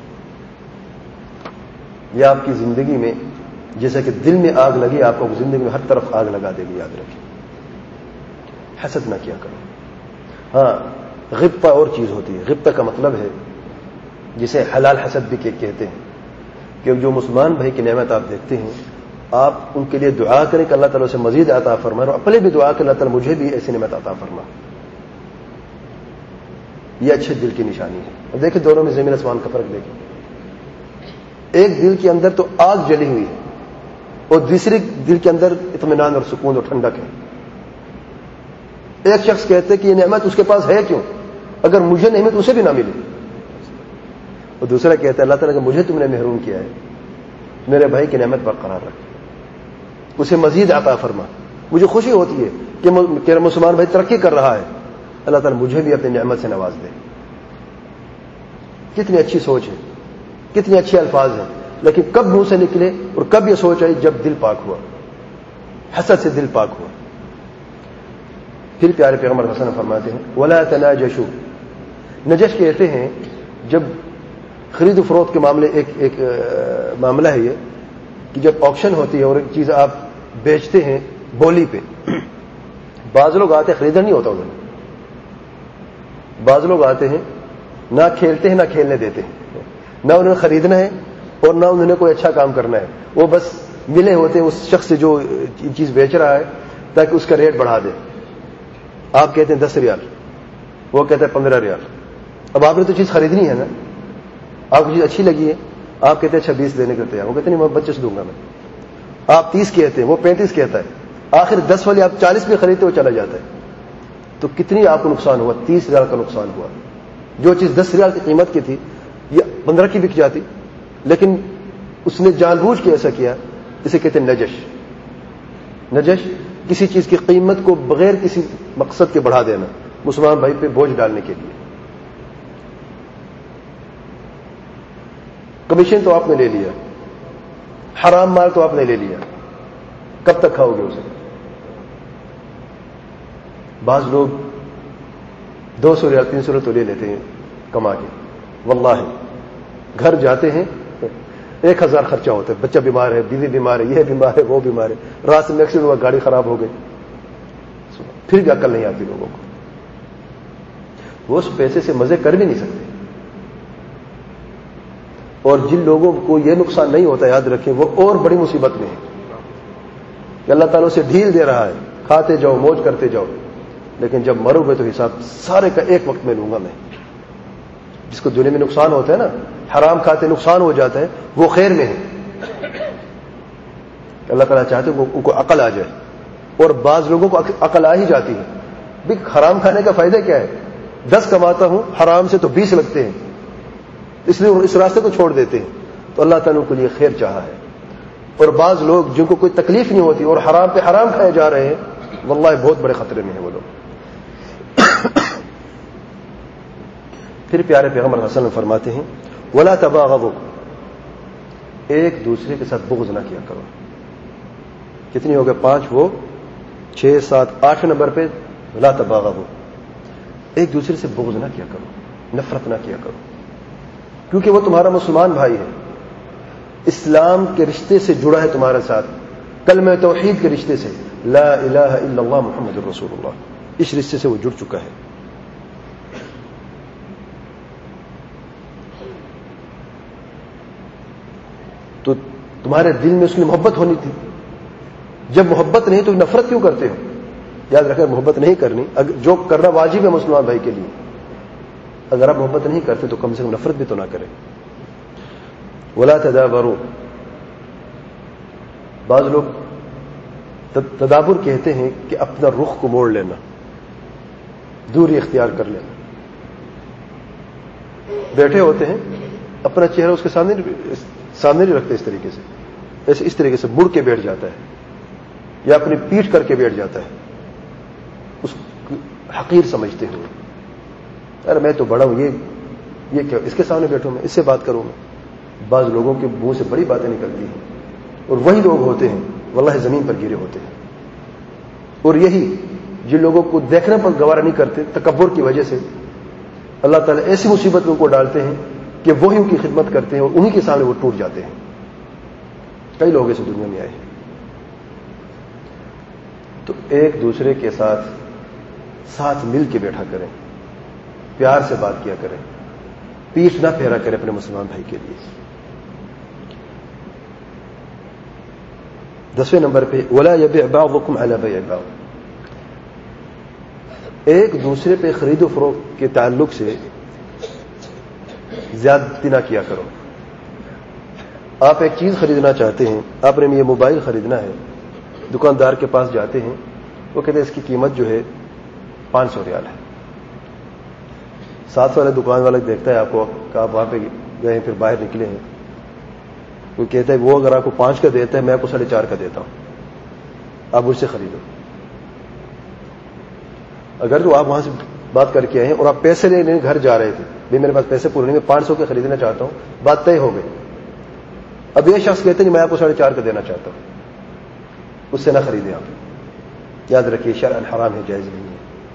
یہ آپ کی زندگی میں جیسے کہ دل میں آگ لگی، آپ کو زندگی میں ہر طرف آگ لگا دے گی، یاد رکھیں۔ حسد نہ کیا کرو۔ ہاں غبطہ اور چیز ہوتی ہے، غبطہ کا مطلب ہے جسے حلال حسد بھی کہتے ہیں، کہ جو مسلمان بھائی کی نعمت آپ دیکھتے ہیں، آپ ان کے لیے دعا کریں کہ اللہ تعالیٰ سے مزید عطا فرمائے، اور اپنے بھی دعا کہ اللہ تعالیٰ مجھے بھی ایسی نعمت عطا فرما۔ یہ اچھے دل کی نشانی ہے۔ اور دیکھیں دونوں میں زمین آسمان کا فرق دیکھیں، ایک دل کے اندر تو آگ جلی ہوئی ہے اور دوسرے دل کے اندر اطمینان اور سکون اور ٹھنڈک ہے۔ ایک شخص کہتے کہ یہ نعمت اس کے پاس ہے کیوں، اگر مجھے نعمت اسے بھی نہ ملی، اور دوسرا کہتا ہے اللہ تعالیٰ کہ مجھے تم نے محروم کیا ہے، میرے بھائی کی نعمت برقرار رکھ، اسے مزید عطا فرما۔ مجھے خوشی ہوتی ہے کہ میرا مسلمان بھائی ترقی کر رہا ہے، اللہ تعالیٰ مجھے بھی اپنی نعمت سے نواز دے۔ کتنی اچھی سوچ ہے، کتنے اچھے الفاظ ہیں، لیکن کب منہ سے نکلے اور کب یہ سوچ آئی؟ جب دل پاک ہوا، حسد سے دل پاک ہوا۔ پھر پیارے پیغمبر صلی اللہ علیہ وسلم فرماتے ہیں وَلَا تَنَاجَشُوا، نجش کہتے ہیں جب خرید و فروخت کے معاملے ایک ایک معاملہ ہے یہ کہ جب آکشن ہوتی ہے اور ایک چیز آپ بیچتے ہیں بولی پہ، بعض لوگ آتے ہیں، خریدنا نہیں ہوتا انہوں نے، بعض لوگ آتے ہیں نہ کھیلتے ہیں نہ کھیلنے دیتے ہیں، نہ انہوں نے خریدنا ہے اور نہ انہوں نے کوئی اچھا کام کرنا ہے، وہ بس ملے ہوتے ہیں اس شخص سے جو چیز بیچ رہا ہے تاکہ اس کا ریٹ بڑھا دے۔ آپ کہتے ہیں دس ریال، وہ کہتا ہے پندرہ ریال۔ اب آپ نے تو چیز خریدنی ہے نا، آپ کو چیز اچھی لگی ہے، آپ کہتے ہیں اچھا بیس دینے کے تیار، وہ کہتے ہیں میں بچے سے دوں گا میں۔ آپ تیس کہتے ہیں، وہ پینتیس کہتا ہے، آخر دس والی آپ چالیس میں خریدتے وہ چلا جاتا ہے، تو کتنی آپ کو نقصان ہوا؟ تیس ریال کا نقصان ہوا۔ جو چیز دس ریال کی قیمت کی تھی یہ پندرہ کی بک جاتی، لیکن اس نے جان بوجھ کے ایسا کیا، اسے کہتے ہیں نجش۔ نجش کسی چیز کی قیمت کو بغیر کسی مقصد کے بڑھا دینا، مسلمان بھائی پہ بوجھ ڈالنے کے لیے۔ کمیشن تو آپ نے لے لیا، حرام مال تو آپ نے لے لیا، کب تک کھاؤ گے اسے؟ بعض لوگ دو سو ریال تین سو ریال تو لے لیتے ہیں کما کے، واللہ گھر جاتے ہیں ایک ہزار خرچہ ہوتا ہے، بچہ بیمار ہے، بیوی بیمار ہے، یہ بیمار ہے، وہ بیمار ہے، راستے میں ایکسیڈنٹ ہوا، گاڑی خراب ہو گئی، پھر بھی عقل نہیں آتی لوگوں کو، وہ اس پیسے سے مزے کر بھی نہیں سکتے۔ اور جن لوگوں کو یہ نقصان نہیں ہوتا، یاد رکھیں وہ اور بڑی مصیبت میں ہے کہ اللہ تعالیٰ سے ڈھیل دے رہا ہے، کھاتے جاؤ موج کرتے جاؤ، لیکن جب مرو گے تو حساب سارے کا ایک وقت میں لوں گا میں۔ جس کو دنیا میں نقصان ہوتا ہے نا، حرام کھاتے نقصان ہو جاتا ہے، وہ خیر میں ہے۔ اللہ تعالیٰ چاہتے ہیں ان کو عقل آ جائے، اور بعض لوگوں کو عقل آ ہی جاتی ہے، بھی حرام کھانے کا فائدہ کیا ہے؟ دس کماتا ہوں، حرام سے تو بیس لگتے ہیں، اس لیے اس راستے کو چھوڑ دیتے ہیں، تو اللہ تعالیٰ کے لیے خیر چاہا ہے۔ اور بعض لوگ جن کو کوئی تکلیف نہیں ہوتی اور حرام پہ حرام کھائے جا رہے ہیں، واللہ بہت بڑے خطرے میں ہیں وہ لوگ۔ پھر پیارے پیغمبر صلی اللہ علیہ وسلم فرماتے ہیں وَلَا تَبَاغَضُوا، ایک دوسرے کے ساتھ بغض نہ کیا کرو۔ کتنی ہو گئے؟ پانچ، وہ چھ سات آٹھ نمبر پہ وَلَا تَبَاغَضُوا، ایک دوسرے سے بغض نہ کیا کرو، نفرت نہ کیا کرو، کیونکہ وہ تمہارا مسلمان بھائی ہے، اسلام کے رشتے سے جڑا ہے تمہارے ساتھ، کلمہ توحید کے رشتے سے، لا الہ الا اللہ محمد الرسول اللہ، اس رشتے سے وہ جڑ چکا ہے۔ تو تمہارے دل میں اس کی محبت ہونی تھی، جب محبت نہیں تو نفرت کیوں کرتے ہو؟ یاد رکھیں محبت نہیں کرنی، جو کرنا واجب ہے مسلمان بھائی کے لیے، اگر آپ محبت نہیں کرتے تو کم سے کم نفرت بھی تو نہ کریں۔ ولا تدابروا، بعض لوگ تدابر کہتے ہیں کہ اپنا رخ کو موڑ لینا، دوری اختیار کر لینا۔ بیٹھے ہوتے ہیں، اپنا چہرہ اس کے سامنے سامنے نہیں رکھتے، اس طریقے سے ایسے اس طریقے سے مڑ کے بیٹھ جاتا ہے، یا اپنی پیٹھ کر کے بیٹھ جاتا ہے، اس حقیر سمجھتے ہوئے، ارے میں تو بڑا ہوں، یہ یہ کیا اس کے سامنے بیٹھوں میں، اس سے بات کروں میں۔ بعض لوگوں کے منہ سے بڑی باتیں نکلتی ہیں، اور وہی لوگ ہوتے ہیں واللہ زمین پر گرے ہوتے ہیں۔ اور یہی جن لوگوں کو دیکھنے پر گوارا نہیں کرتے، تکبر کی وجہ سے اللہ تعالیٰ ایسی مصیبت میں ان کو ڈالتے ہیں کہ وہی ان کی خدمت کرتے ہیں اور انہی کے سامنے وہ ٹوٹ جاتے ہیں۔ کئی لوگ اس دنیا میں آئے ہیں. تو ایک دوسرے کے ساتھ ساتھ مل کے بیٹھا کریں, پیار سے بات کیا کریں, پیٹھ نہ پھیرا کریں اپنے مسلمان بھائی کے لیے. دسویں نمبر پہ ولا یبیع بعضکم علی بیع بعض, ایک دوسرے پہ خرید و فروخت کے تعلق سے زیادتی نہ کیا کرو. آپ ایک چیز خریدنا چاہتے ہیں, آپ نے یہ موبائل خریدنا ہے, دکاندار کے پاس جاتے ہیں, وہ کہتے ہیں اس کی قیمت جو ہے پانچ سو ریال ہے. سات سو والے دکان والا دیکھتا ہے آپ کو کہ آپ وہاں پہ گئے ہیں, پھر باہر نکلے ہیں, وہ کہتا ہے وہ اگر آپ کو پانچ کا دیتا ہے میں آپ کو ساڑھے چار کا دیتا ہوں, آپ مجھ سے خریدو. اگر تو آپ وہاں سے بات کر کے آئے ہیں اور آپ پیسے لینے گھر جا رہے تھے, بھائی میرے پاس پیسے پورے نہیں, میں پانچ سو کے خریدنا چاہتا ہوں, بات طے ہو گئی. اب یہ شخص کہتے ہیں کہ میں آپ کو ساڑھے چار کا دینا چاہتا ہوں, اس سے نہ خریدیں آپ. یاد رکھیے شرعاً حرام ہے, جائز نہیں ہے.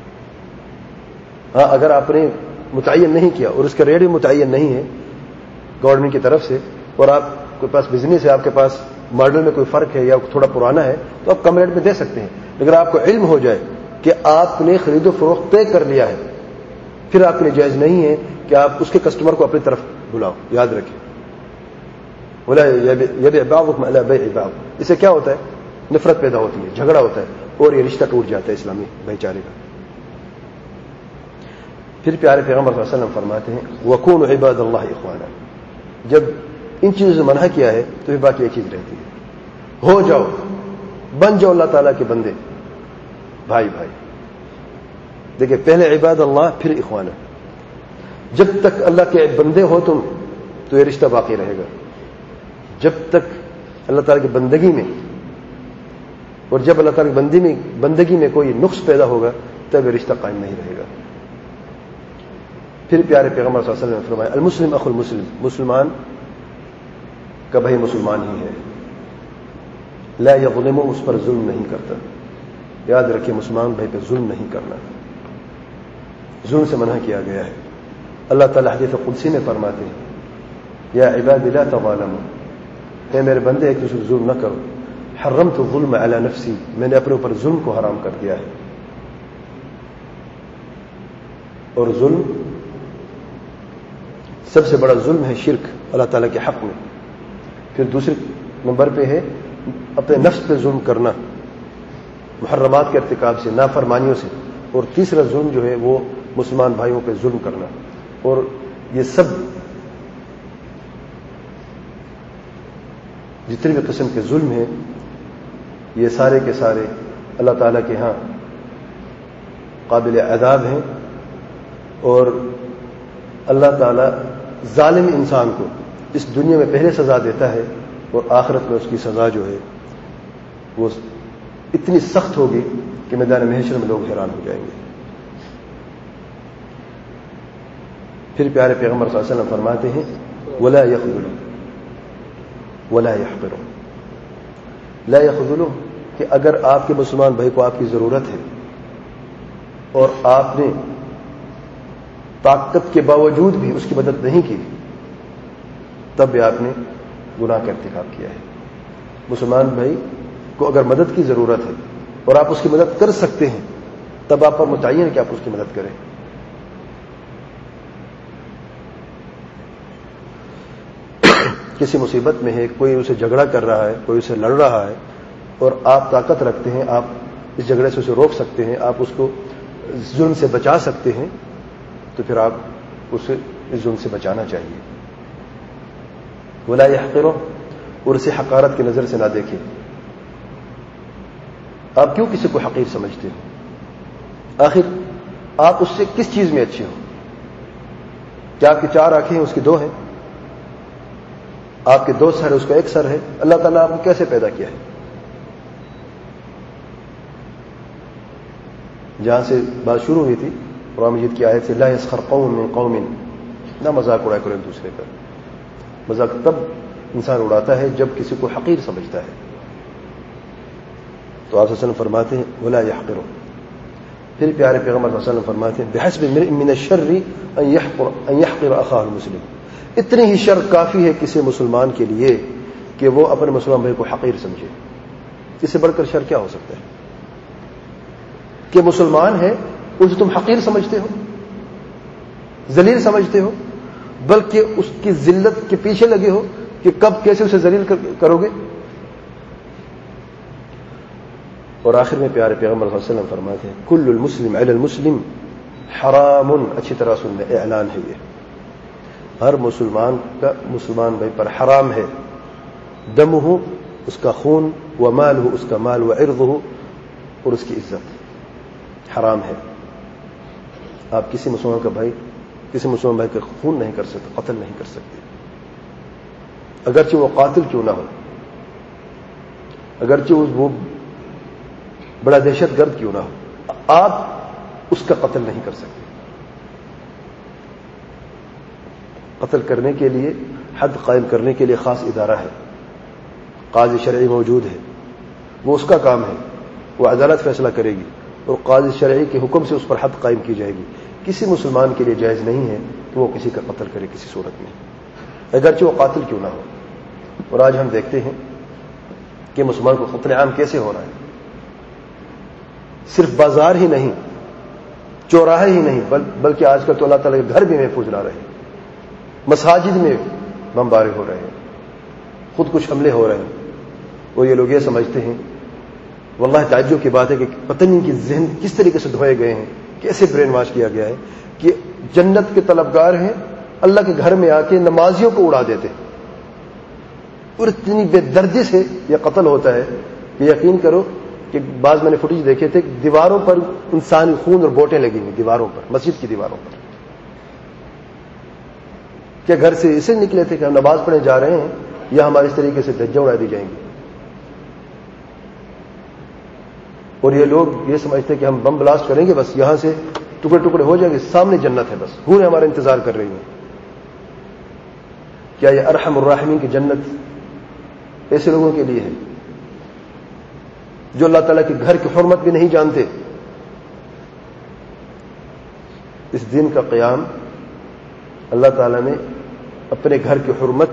ہاں اگر آپ نے متعین نہیں کیا اور اس کا ریٹ بھی متعین نہیں ہے گورنمنٹ کی طرف سے, اور آپ کے پاس بزنس ہے, آپ کے پاس ماڈل میں کوئی فرق ہے یا تھوڑا پرانا ہے, تو آپ کم ریٹ میں دے سکتے ہیں. اگر آپ کو علم ہو جائے کہ آپ نے خرید و فروخت طے کر لیا ہے, پھر آپ کے لیے جائز نہیں ہے کہ آپ اس کے کسٹمر کو اپنی طرف بلاؤ. یاد رکھیں ولا یبیع بعضکم علی بیع بعض, اس سے کیا ہوتا ہے, نفرت پیدا ہوتی ہے, جھگڑا ہوتا ہے, اور یہ رشتہ ٹوٹ جاتا ہے اسلامی بھائی چارے کا. پھر پیارے پیغمبر صلی اللہ علیہ وسلم فرماتے ہیں وَكُونُوا عِبَادَ اللَّهِ إِخْوَانًا, جب ان چیزوں سے منع کیا ہے تو پھر باقی ایک چیز رہتی ہے, ہو جاؤ, بن جاؤ اللہ تعالیٰ کے بندے, بھائی بھائی. دیکھیں پہلے عباد اللہ پھر اخوانا. جب تک اللہ کے بندے ہو تم تو یہ رشتہ باقی رہے گا. جب تک اللہ تعالیٰ کی بندگی میں, اور جب اللہ تعالیٰ کی بندی میں بندگی میں کوئی نقص پیدا ہوگا تب یہ رشتہ قائم نہیں رہے گا. پھر پیارے پیغمبر صلی اللہ علیہ وسلم نے فرمایا المسلم اخو المسلم, مسلمان کا بھائی مسلمان ہی ہے, لا یظلم, اس پر ظلم نہیں کرتا. یاد رکھیں مسلمان بھائی پہ ظلم نہیں کرنا, ظلم سے منع کیا گیا ہے. اللہ تعالیٰ حدیث قدسی میں فرماتے ہیں یا عباد لا تظالموا, اے میرے بندے ایک دوسرے ظلم نہ کرو. حرمت الظلم علی نفسی, میں نے اپنے اوپر ظلم کو حرام کر دیا ہے. اور ظلم سب سے بڑا ظلم ہے شرک اللہ تعالیٰ کے حق میں. پھر دوسرے نمبر پہ ہے اپنے نفس پہ ظلم کرنا محرمات کے ارتکاب سے, نافرمانیوں سے. اور تیسرا ظلم جو ہے وہ مسلمان بھائیوں پہ ظلم کرنا. اور یہ سب جتنے بھی قسم کے ظلم ہیں یہ سارے کے سارے اللہ تعالیٰ کے ہاں قابل عذاب ہیں. اور اللہ تعالیٰ ظالم انسان کو اس دنیا میں پہلے سزا دیتا ہے, اور آخرت میں اس کی سزا جو ہے وہ اتنی سخت ہوگی کہ میدان محشر میں لوگ حیران ہو جائیں گے. پھر پیارے پیغمبر صلی اللہ علیہ وسلم فرماتے ہیں ولا يخذل ولا يحقر, لا يخذل کہ اگر آپ کے مسلمان بھائی کو آپ کی ضرورت ہے اور آپ نے طاقت کے باوجود بھی اس کی مدد نہیں کی, تب بھی آپ نے گناہ کا ارتکاب کیا ہے. مسلمان بھائی کو اگر مدد کی ضرورت ہے اور آپ اس کی مدد کر سکتے ہیں تب آپ پر متعین ہے کہ آپ اس کی مدد کریں. کسی مصیبت میں ہے, کوئی اسے جھگڑا کر رہا ہے, کوئی اسے لڑ رہا ہے, اور آپ طاقت رکھتے ہیں, آپ اس جھگڑے سے اسے روک سکتے ہیں, آپ اس کو ظلم سے بچا سکتے ہیں, تو پھر آپ اسے اس ظلم سے بچانا چاہیے. ولا يحقر, اور اسے حقارت کی نظر سے نہ دیکھیں. آپ کیوں کسی کو حقیر سمجھتے ہیں؟ آخر آپ اس سے کس چیز میں اچھے ہو؟ کیا آپ کی چار آنکھیں ہیں, اس کی دو ہیں؟ آپ کے دو سر ہے, اس کا ایک سر ہے. اللہ تعالیٰ آپ کو کیسے پیدا کیا ہے؟ جہاں سے بات شروع ہوئی تھی قرآن مجید کی آیت سے لا يسخر قوم من قوم, نہ مذاق اڑایا کرو ایک دوسرے کا. مذاق تب انسان اڑاتا ہے جب کسی کو حقیر سمجھتا ہے. تو آپ صلی اللہ علیہ وسلم فرماتے ہیں ولا يحقر. پھر پیارے پیغمبر صلی اللہ علیہ وسلم فرماتے ہیں بحسب امرئ من الشر ان يحقر ان يحقر اخاه المسلم, اتنی ہی شر کافی ہے کسی مسلمان کے لیے کہ وہ اپنے مسلمان بھائی کو حقیر سمجھے. اس سے بڑھ کر شر کیا ہو سکتا ہے کہ مسلمان ہے اسے تم حقیر سمجھتے ہو, ذلیل سمجھتے ہو, بلکہ اس کی ذلت کے پیچھے لگے ہو کہ کب کیسے اسے ذلیل کرو گے. اور آخر میں پیارے پیغمبر صلی اللہ علیہ وسلم فرماتے ہیں کل المسلم علی المسلم حرام. اچھی طرح سننا, اعلان ہے یہ, ہر مسلمان کا مسلمان بھائی پر حرام ہے. دمہ, اس کا خون, و مالہ, اس کا مال, و عرضہ, اور اس کی عزت حرام ہے. آپ کسی مسلمان کا بھائی کسی مسلمان بھائی کا خون نہیں کر سکتے, قتل نہیں کر سکتے, اگرچہ وہ قاتل کیوں نہ ہو, اگرچہ وہ بڑا دہشت گرد کیوں نہ ہو, آپ اس کا قتل نہیں کر سکتے. قتل کرنے کے لیے, حد قائم کرنے کے لیے خاص ادارہ ہے, قاضی شرعی موجود ہے, وہ اس کا کام ہے, وہ عدالت فیصلہ کرے گی اور قاضی شرعی کے حکم سے اس پر حد قائم کی جائے گی. کسی مسلمان کے لیے جائز نہیں ہے کہ وہ کسی کا قتل کرے کسی صورت میں, اگرچہ وہ قاتل کیوں نہ ہو. اور آج ہم دیکھتے ہیں کہ مسلمان کو قتل عام کیسے ہو رہا ہے. صرف بازار ہی نہیں, چوراہے ہی نہیں, بل بلکہ آج کل تو اللہ تعالیٰ کے گھر بھی محفوظ نہ رہے, مساجد میں بمبارے ہو رہے ہیں, خود کچھ حملے ہو رہے ہیں. اور یہ لوگ یہ سمجھتے ہیں, واللہ تعجب کی بات ہے کہ پتہ نہیں کہ ذہن کس طریقے سے دھوئے گئے ہیں, کیسے برین واش کیا گیا ہے کہ جنت کے طلبگار ہیں, اللہ کے گھر میں آ کے نمازیوں کو اڑا دیتے ہیں. اور اتنی بے دردی سے یہ قتل ہوتا ہے کہ یقین کرو کہ بعض میں نے فوٹیج دیکھے تھے, دیواروں پر انسانی خون اور بوٹیں لگی ہوئی, دیواروں پر, مسجد کی دیواروں پر. کیا گھر سے اسے نکلے تھے کہ ہم نماز پڑھنے جا رہے ہیں یا ہمارے اس طریقے سے دھجیاں اڑا دی جائیں گی. اور یہ لوگ یہ سمجھتے ہیں کہ ہم بم بلاسٹ کریں گے, بس یہاں سے ٹکڑے ٹکڑے ہو جائیں گے, سامنے جنت ہے, بس حوریں ہمارا انتظار کر رہی ہیں. کیا یہ ارحم الراحمین کی جنت ایسے لوگوں کے لیے ہے جو اللہ تعالیٰ کے گھر کی حرمت بھی نہیں جانتے. اس دین کا قیام اللہ تعالیٰ نے اپنے گھر کی حرمت,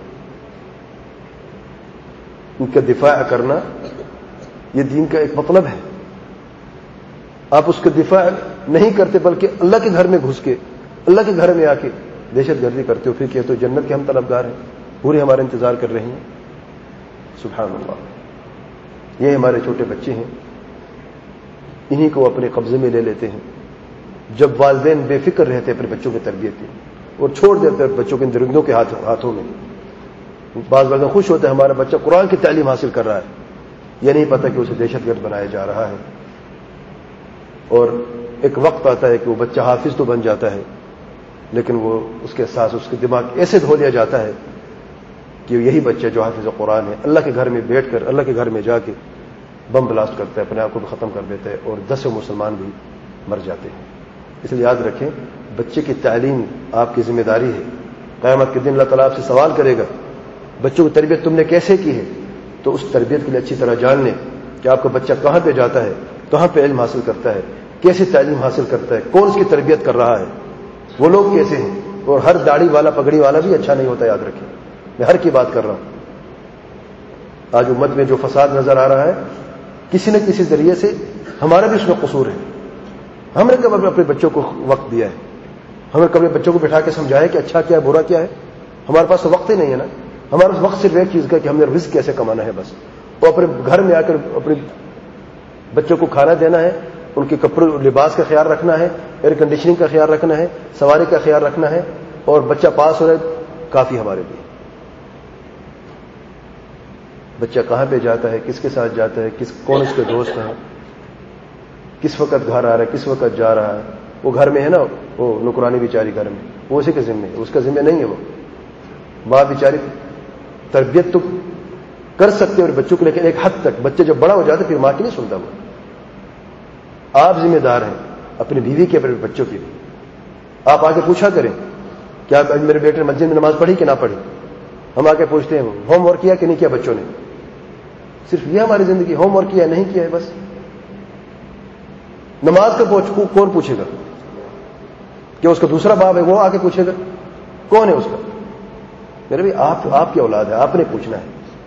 ان کا دفاع کرنا, یہ دین کا ایک مطلب ہے. آپ اس کا دفاع نہیں کرتے بلکہ اللہ کے گھر میں گھس کے, اللہ کے گھر میں آ کے دہشت گردی کرتے ہو, پھر کہتے ہو جنت کے ہم طلبگار ہیں, پورے ہمارا انتظار کر رہے ہیں. سبحان اللہ. یہ ہمارے چھوٹے بچے ہیں, انہی کو اپنے قبضے میں لے لیتے ہیں. جب والدین بے فکر رہتے ہیں اپنے بچوں کی تربیت کی اور چھوڑ دیتے ہیں بچوں کے درندوں کے ہاتھوں میں. بعض والدین خوش ہوتے ہیں ہمارا بچہ قرآن کی تعلیم حاصل کر رہا ہے, یہ نہیں پتہ کہ اسے دہشت گرد بنایا جا رہا ہے. اور ایک وقت آتا ہے کہ وہ بچہ حافظ تو بن جاتا ہے, لیکن وہ اس کے ساتھ اس کے دماغ ایسے دھو لیا جاتا ہے کہ یہی بچہ جو حافظ قرآن ہے اللہ کے گھر میں بیٹھ کر, اللہ کے گھر میں جا کے بم بلاسٹ کرتا ہے, اپنے آپ کو بھی ختم کر دیتا ہے, اور دسوں مسلمان بھی مر جاتے ہیں. اس لیے یاد رکھیں, بچے کی تعلیم آپ کی ذمہ داری ہے. قیامت کے دن اللہ تعالیٰ آپ سے سوال کرے گا بچوں کی تربیت تم نے کیسے کی ہے. تو اس تربیت کے لیے اچھی طرح جان لیں کہ آپ کا بچہ کہاں پہ جاتا ہے, کہاں پہ علم حاصل کرتا ہے, کیسے تعلیم حاصل کرتا ہے, کون اس کی تربیت کر رہا ہے, وہ لوگ کیسے ہیں. اور ہر داڑھی والا پگڑی والا بھی اچھا نہیں ہوتا, یاد رکھیں. میں ہر کی بات کر رہا ہوں. آج امت میں جو فساد نظر آ رہا ہے, کسی نہ کسی ذریعے سے ہمارا بھی اس میں قصور ہے. ہم نے کب اپنے بچوں کو وقت دیا ہے, ہمیں کبھی بچوں کو بٹھا کے سمجھایا کہ اچھا کیا ہے برا کیا ہے. ہمارے پاس تو وقت ہی نہیں ہے نا. ہمارا وقت صرف ایک چیز کا کہ ہم نے رزق کیسے کمانا ہے بس, اور اپنے گھر میں آ کر اپنے بچوں کو کھانا دینا ہے, ان کے کپڑے لباس کا خیال رکھنا ہے, ایئر کنڈیشننگ کا خیال رکھنا ہے, سواری کا خیال رکھنا ہے, اور بچہ پاس ہو رہا ہے کافی ہمارے لیے. بچہ کہاں پہ جاتا ہے, کس کے ساتھ جاتا ہے, کس کون اس کے دوست ہیں, کس وقت گھر آ رہا ہے, کس وقت جا رہا ہے. وہ گھر میں ہے نا, وہ نکرانی بیچاری گھر میں, وہ اسی کے ذمہ ہے, اس کا ذمہ نہیں ہے. وہ ماں بیچاری تربیت تو کر سکتے اور بچوں کو, لیکن ایک حد تک. بچے جب بڑا ہو جاتا ہے پھر ماں کی نہیں سنتا. وہ آپ ذمہ دار ہیں اپنی بیوی کے, اپنے بچوں کی بھی. آپ آگے پوچھا کریں کہ آپ میرے بیٹے نے مسجد میں نماز پڑھی کہ نہ پڑھی. ہم آگے پوچھتے ہیں ہوم ورک کیا کہ نہیں کیا بچوں نے. صرف یہ ہماری زندگی, ہوم ورک کیا نہیں کیا ہے بس. نماز کا کون پوچھے گا؟ کہ اس کا دوسرا باپ ہے وہ آ کے پوچھے گا؟ کون ہے اس کا؟ میرے بھی آپ آپ کی اولاد ہے, آپ نے پوچھنا ہے.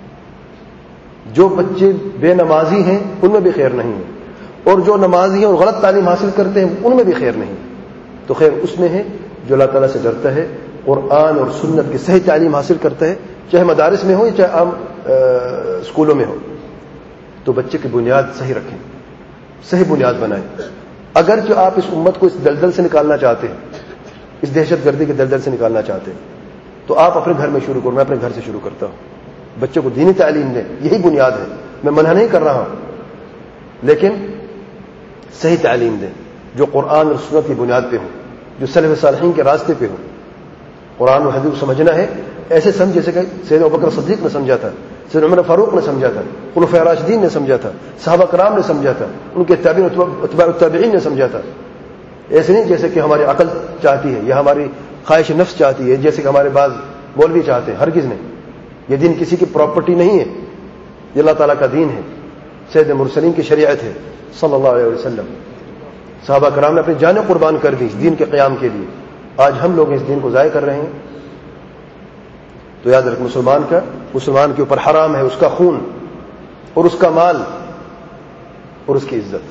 جو بچے بے نمازی ہیں ان میں بھی خیر نہیں ہے، اور جو نمازی ہیں اور غلط تعلیم حاصل کرتے ہیں ان میں بھی خیر نہیں. تو خیر اس میں ہے جو اللہ تعالیٰ سے ڈرتا ہے، قرآن اور سنت کی صحیح تعلیم حاصل کرتا ہے، چاہے مدارس میں ہو یا چاہے عام اسکولوں میں ہو. تو بچے کی بنیاد صحیح رکھیں، صحیح بنیاد بنائیں. اگرچہ آپ اس امت کو اس دلدل سے نکالنا چاہتے ہیں، اس دہشت گردی کے دلدل سے نکالنا چاہتے ہیں، تو آپ اپنے گھر میں شروع کرو. میں اپنے گھر سے شروع کرتا ہوں. بچوں کو دینی تعلیم دیں، یہی بنیاد ہے. میں منع نہیں کر رہا ہوں، لیکن صحیح تعلیم دیں جو قرآن اور سنت کی بنیاد پہ ہو، جو سلف صالحین کے راستے پہ ہو. قرآن و حدیث کو سمجھنا ہے ایسے سمجھ جیسے کہ سیدنا ابوبکر صدیق نے سمجھا تھا، سیدنا عمر فاروق نے سمجھا تھا، خلفاء راشدین نے سمجھا تھا، صحابہ کرام نے سمجھا تھا، ان کے تابعین اتباع التابعین نے سمجھا تھا. ایسے نہیں جیسے کہ ہماری عقل چاہتی ہے یا ہماری خواہش نفس چاہتی ہے، جیسے کہ ہمارے بعض مولوی چاہتے ہیں. ہرگز نہیں. یہ دین کسی کی پراپرٹی نہیں ہے، یہ اللہ تعالیٰ کا دین ہے، سید مرسلین کی شریعت ہے صلی اللہ علیہ وسلم. صحابہ کرام نے اپنی جانیں قربان کر دی دین کے قیام کے لیے. آج ہم لوگ اس دین کو ضائع کر رہے ہیں. تو یاد رکھ، مسلمان کا مسلمان کے اوپر حرام ہے اس کا خون اور اس کا مال اور اس کی عزت.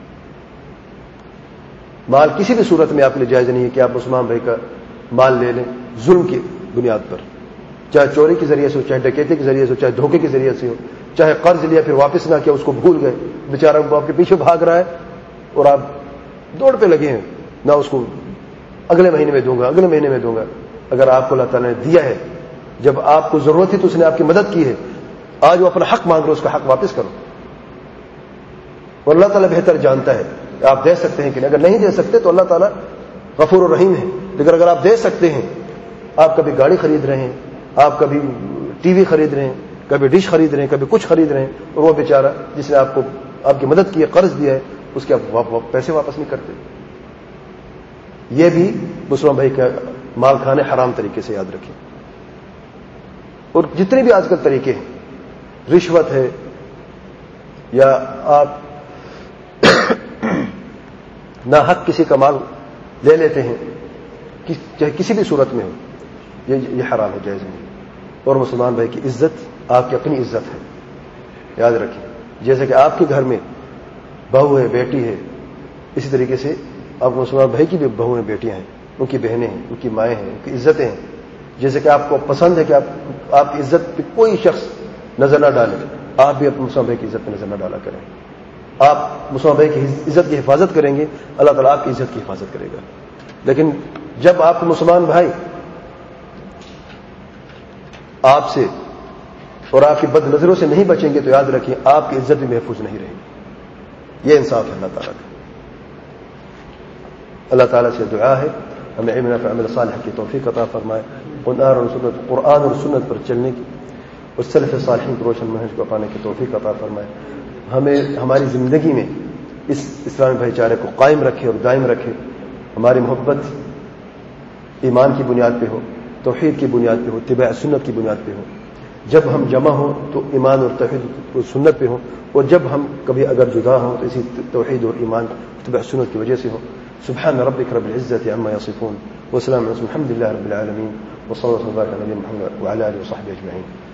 مال کسی بھی صورت میں آپ کے لیے جائز نہیں ہے کہ آپ مسلمان بھائی کا مال لے لیں ظلم کی بنیاد پر، چاہے چوری کے ذریعے سے ہو، چاہے ڈکیتی کے ذریعے سے ہو، چاہے دھوکے کے ذریعے سے ہو، چاہے قرض لیا پھر واپس نہ کیا، اس کو بھول گئے، بیچارہ وہ آپ کے پیچھے بھاگ رہا ہے اور آپ دوڑ پہ لگے ہیں، نہ اس کو اگلے مہینے میں دوں گا اگلے مہینے میں دوں گا. اگر آپ کو اللہ تعالیٰ نے دیا ہے، جب آپ کو ضرورت تھی تو اس نے آپ کی مدد کی ہے، آج وہ اپنا حق مانگ رہے، اس کا حق واپس کرو. اور اللہ تعالیٰ بہتر جانتا ہے کہ آپ دے سکتے ہیں کہ نہیں. اگر نہیں دے سکتے تو اللہ تعالیٰ غفور الرحیم ہے. لیکن اگر آپ دے سکتے ہیں، آپ کبھی گاڑی خرید رہے ہیں، آپ کبھی ٹی وی خرید رہے ہیں، کبھی ڈش خرید رہے ہیں، کبھی کچھ خرید رہے ہیں، اور وہ بیچارہ جس نے آپ کو آپ کی مدد کی ہے، قرض دیا ہے، اس کے آپ پیسے واپس نہیں کرتے. یہ بھی مسلمان بھائی کا مال کھانے حرام طریقے سے یاد رکھیں. اور جتنے بھی آج کل طریقے ہیں، رشوت ہے یا آپ نہ حق کسی کا مال لے لیتے ہیں، چاہے کسی بھی صورت میں ہو، یہ یہ حرام ہے، جائز نہیں. اور مسلمان بھائی کی عزت آپ کی اپنی عزت ہے، یاد رکھیں. جیسے کہ آپ کے گھر میں بہو ہے، بیٹی ہے، اسی طریقے سے آپ مسلمان بھائی کی بھی بہو ہیں، بیٹیاں ہیں، ان کی بہنیں ہیں، ان کی مائیں ہیں، ان کی عزتیں ہیں. جیسے کہ آپ کو پسند ہے کہ آپ آپ کی عزت پہ کوئی شخص نظر نہ ڈالے، آپ بھی اپنے مسلمان بھائی کی عزت پہ نظر نہ ڈالا کریں. آپ مسلمان بھائی کی عزت کی حفاظت کریں گے، اللہ تعالیٰ آپ کی عزت کی حفاظت کرے گا. لیکن جب آپ کے مسلمان بھائی آپ سے اور آپ کی بد نظروں سے نہیں بچیں گے تو یاد رکھیں آپ کی عزت بھی محفوظ نہیں رہے گی. یہ انصاف ہے اللہ تعالیٰ کا. اللہ تعالیٰ سے دعا ہے ہمیں علم نافع عمل صالح کی توفیق عطا فرمائے، قرآن اور سنت قرآن اور سنت پر چلنے کی اور سلف صالحین کی روشن منہج کو اپانے کی توفیق عطا فرمائے. ہمیں ہماری زندگی میں اس اسلامی بھائی چارے کو قائم رکھے اور دائم رکھے. ہماری محبت ایمان کی بنیاد پہ ہو، توحید کی بنیاد پہ ہو، اتباع سنت کی بنیاد پہ ہو. جب ہم جمع ہوں تو ایمان اور توحید اور سنت پہ ہوں، اور جب ہم کبھی اگر جدا ہوں تو اسی توحید اور ایمان اتباع سنت کی وجہ سے ہو. سبحان ربک رب العزة عما يصفون وسلام على الحمد لله رب العالمين وصلى الله وسلم على نبينا محمد وعلى آله وصحبه أجمعين.